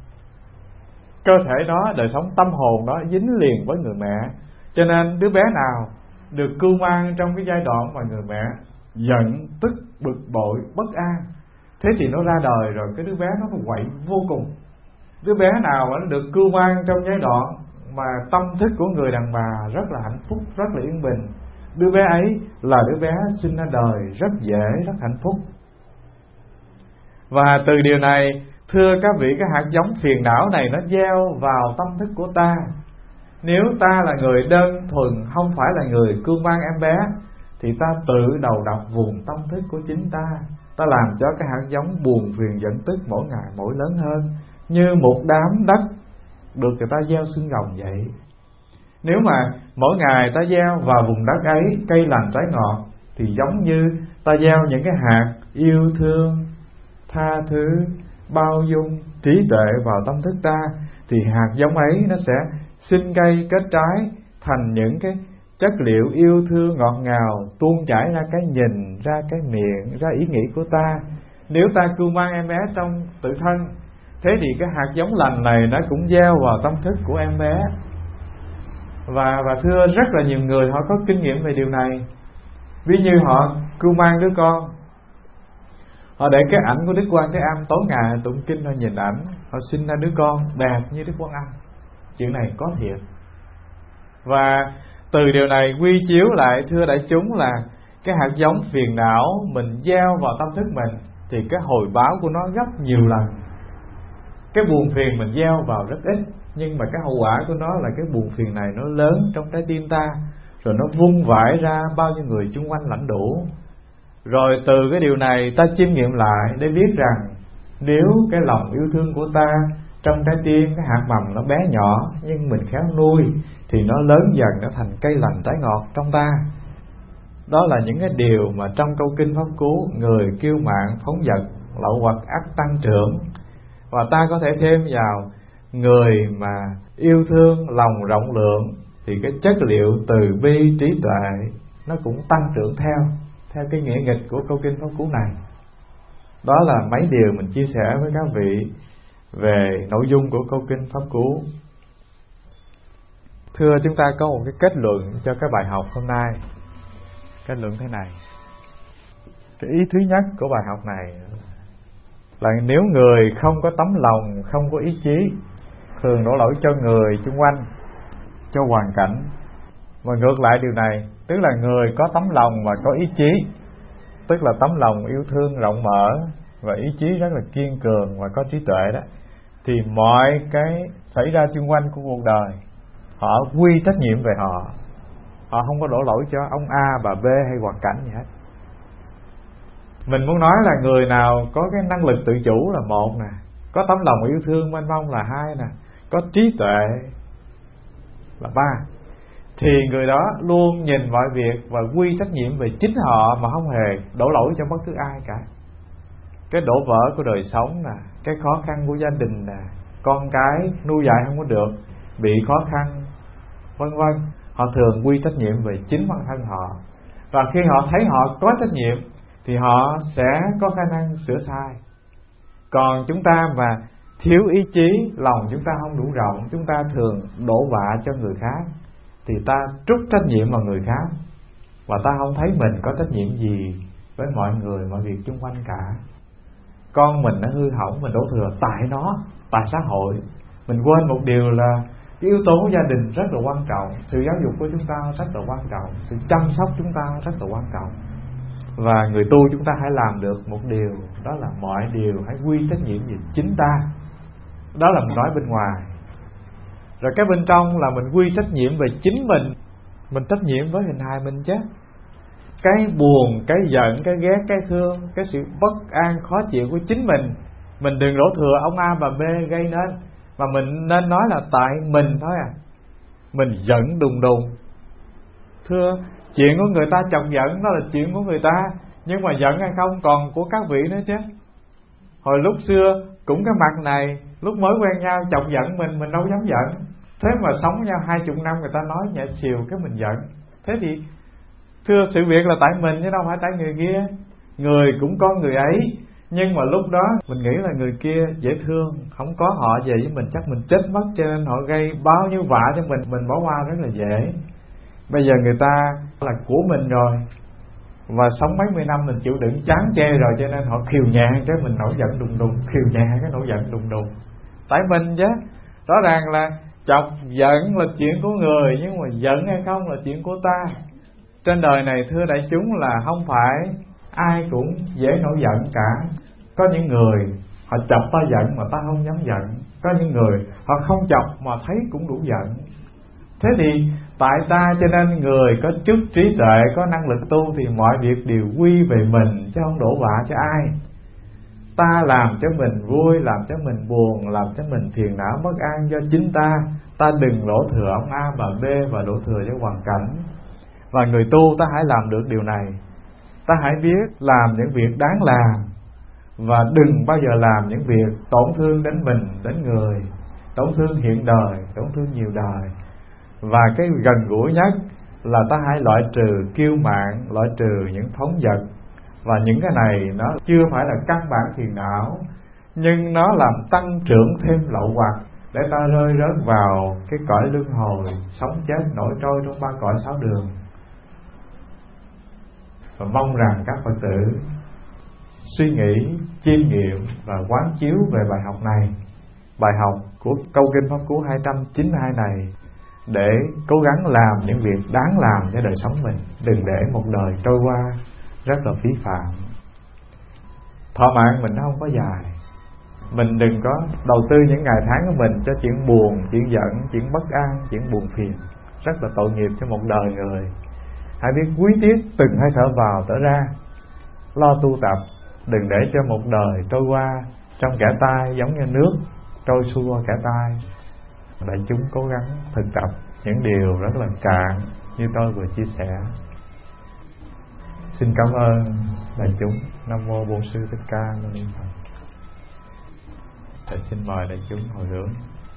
cơ thể đó, đời sống tâm hồn đó dính liền với người mẹ. Cho nên đứa bé nào được cưu mang trong cái giai đoạn mà người mẹ giận, tức, bực bội, bất an, thế thì nó ra đời rồi cái đứa bé nó quậy vô cùng. Đứa bé nào mà nó được cưu mang trong giai đoạn mà tâm thức của người đàn bà rất là hạnh phúc, rất là yên bình, đứa bé ấy là đứa bé sinh ra đời rất dễ, rất hạnh phúc. Và từ điều này, thưa các vị, cái hạt giống phiền não này nó gieo vào tâm thức của ta. Nếu ta là người đơn thuần, không phải là người cưu mang em bé, thì ta tự đầu độc vùng tâm thức của chính ta. Ta làm cho cái hạt giống buồn phiền giận tức mỗi ngày mỗi lớn hơn, như một đám đất được người ta gieo xương rồng vậy. Nếu mà mỗi ngày ta gieo vào vùng đất ấy cây lành trái ngọt, thì giống như ta gieo những cái hạt yêu thương, tha thứ, bao dung, trí tuệ vào tâm thức ta, thì hạt giống ấy nó sẽ sinh cây kết trái thành những cái chất liệu yêu thương ngọt ngào, tuôn chảy ra cái nhìn, ra cái miệng, ra ý nghĩ của ta. Nếu ta cưu mang em bé trong tự thân, thế thì cái hạt giống lành này nó cũng gieo vào tâm thức của em bé. Và thưa, rất là nhiều người họ có kinh nghiệm về điều này. Ví như họ cưu mang đứa con, họ để cái ảnh của Đức Quan Thế Âm, tối ngày tụng kinh họ nhìn ảnh, họ sinh ra đứa con đẹp như Đức Quan Âm. Chuyện này có thiệt. Và từ điều này quy chiếu lại, thưa đại chúng, là cái hạt giống phiền não mình gieo vào tâm thức mình thì cái hồi báo của nó gấp nhiều lần. Cái buồn phiền mình gieo vào rất ít, nhưng mà cái hậu quả của nó là cái buồn phiền này nó lớn trong trái tim ta, rồi nó vung vãi ra bao nhiêu người chung quanh lãnh đủ. Rồi từ cái điều này ta chiêm nghiệm lại để biết rằng nếu cái lòng yêu thương của ta trong trái tim, cái hạt mầm nó bé nhỏ nhưng mình khéo nuôi, thì nó lớn dần, nó thành cây lành trái ngọt trong ta. Đó là những cái điều mà trong câu kinh Pháp Cú, người kiêu mạn phóng dật, lậu hoặc ắt tăng trưởng. Và ta có thể thêm vào người mà yêu thương, lòng rộng lượng, thì cái chất liệu từ bi, trí tuệ nó cũng tăng trưởng theo cái nghĩa nghịch của câu kinh Pháp Cú này. Đó là mấy điều mình chia sẻ với các vị về nội dung của câu kinh Pháp Cú. Thưa, chúng ta có một cái kết luận cho cái bài học hôm nay. Kết luận thế này. Cái ý thứ nhất của bài học này là nếu người không có tấm lòng, không có ý chí, thường đổ lỗi cho người xung quanh, cho hoàn cảnh. Và ngược lại điều này, tức là người có tấm lòng và có ý chí, tức là tấm lòng yêu thương rộng mở và ý chí rất là kiên cường và có trí tuệ đó, thì mọi cái xảy ra xung quanh của cuộc đời họ quy trách nhiệm về họ. Họ không có đổ lỗi cho ông A, bà B hay hoàn cảnh gì hết. Mình muốn nói là người nào có cái năng lực tự chủ là một nè, có tấm lòng yêu thương mênh mông là 2 nè, có trí tuệ là 3. Thì người đó luôn nhìn mọi việc và quy trách nhiệm về chính họ mà không hề đổ lỗi cho bất cứ ai cả. Cái đổ vỡ của đời sống nè, cái khó khăn của gia đình nè, con cái nuôi dạy không có được, bị khó khăn, vân vân, họ thường quy trách nhiệm về chính bản thân họ. Và khi họ thấy họ có trách nhiệm thì họ sẽ có khả năng sửa sai. Còn chúng ta mà thiếu ý chí, lòng chúng ta không đủ rộng, chúng ta thường đổ vạ cho người khác, thì ta trút trách nhiệm vào người khác, và ta không thấy mình có trách nhiệm gì với mọi người, mọi việc xung quanh cả. Con mình nó hư hỏng, mình đổ thừa tại nó, tại xã hội. Mình quên một điều là cái yếu tố của gia đình rất là quan trọng, sự giáo dục của chúng ta rất là quan trọng, sự chăm sóc chúng ta rất là quan trọng. Và người tu chúng ta hãy làm được một điều, đó là mọi điều hãy quy trách nhiệm về chính ta. Đó là mình nói bên ngoài. Rồi cái bên trong là mình quy trách nhiệm về chính mình trách nhiệm với hình hài mình chứ. Cái buồn, cái giận, cái ghét, cái thương, cái sự bất an, khó chịu của chính mình đừng đổ thừa ông A và B gây nên, mà mình nên nói là tại mình thôi à. Mình giận đùng đùng. Thưa, chuyện của người ta chọc giận đó là chuyện của người ta, nhưng mà giận hay không còn của các vị nữa chứ. Hồi lúc xưa cũng cái mặt này, lúc mới quen nhau chọc giận mình đâu dám giận. Thế mà sống nhau 20 năm người ta nói nhẹ chiều cái mình giận. Thế thì thưa, sự việc là tại mình chứ đâu phải tại người kia. Người cũng có người ấy, nhưng mà lúc đó mình nghĩ là người kia dễ thương, không có họ về với mình chắc mình chết mất, cho nên họ gây bao nhiêu vạ cho mình bỏ qua rất là dễ. Bây giờ người ta là của mình rồi, và sống mấy mươi năm mình chịu đựng chán chê rồi, cho nên họ khiều nhẹ cái mình nổi giận đùng đùng, khiều nhẹ cái nổi giận đùng đùng. Tại mình chứ. Rõ ràng là chọc giận là chuyện của người, nhưng mà giận hay không là chuyện của ta. Trên đời này thưa đại chúng là không phải ai cũng dễ nổi giận cả. Có những người họ chọc ta giận mà ta không dám giận, có những người họ không chọc mà thấy cũng đủ giận. Thế thì tại ta, cho nên người có chút trí tuệ, có năng lực tu thì mọi việc đều quy về mình chứ không đổ vạ cho ai. Ta làm cho mình vui, làm cho mình buồn, làm cho mình phiền não bất an do chính ta. Ta đừng đổ thừa ông A bà B và đổ thừa cho hoàn cảnh. Và người tu ta hãy làm được điều này. Ta hãy biết làm những việc đáng làm, và đừng bao giờ làm những việc tổn thương đến mình, đến người, tổn thương hiện đời, tổn thương nhiều đời. Và cái gần gũi nhất là ta hãy loại trừ kiêu mạn, loại trừ những phóng dật. Và những cái này nó chưa phải là căn bản phiền não, nhưng nó làm tăng trưởng thêm lậu hoặc, để ta rơi rớt vào cái cõi luân hồi, sống chết nổi trôi trong 3 cõi 6 đường. Và mong rằng các Phật tử suy nghĩ, chiêm nghiệm và quán chiếu về bài học này, bài học của câu kinh Pháp Cú 292 này, để cố gắng làm những việc đáng làm cho đời sống mình. Đừng để một đời trôi qua rất là phí phạm. Thọ mạng mình nó không có dài, mình đừng có đầu tư những ngày tháng của mình cho chuyện buồn, chuyện giận, chuyện bất an, chuyện buồn phiền. Rất là tội nghiệp cho một đời người. Hãy biết quý tiếc từng hơi thở vào thở ra, lo tu tập. Đừng để cho một đời trôi qua trong kẻ tai, giống như nước trôi xuôi qua kẻ tai. Đại chúng cố gắng thực tập những điều rất là cạn như tôi vừa chia sẻ. Xin cảm ơn đại chúng. Nam mô Bổn Sư Thích Ca Mâu Ni Phật. Thầy xin mời đại chúng hồi hướng.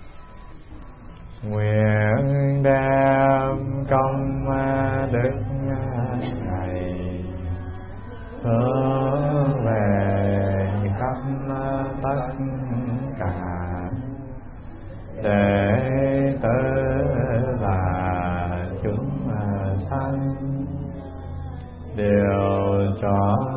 Nguyện đem công đức này hướng về khắp tất cả đệ tử và chúng sanh đều trọn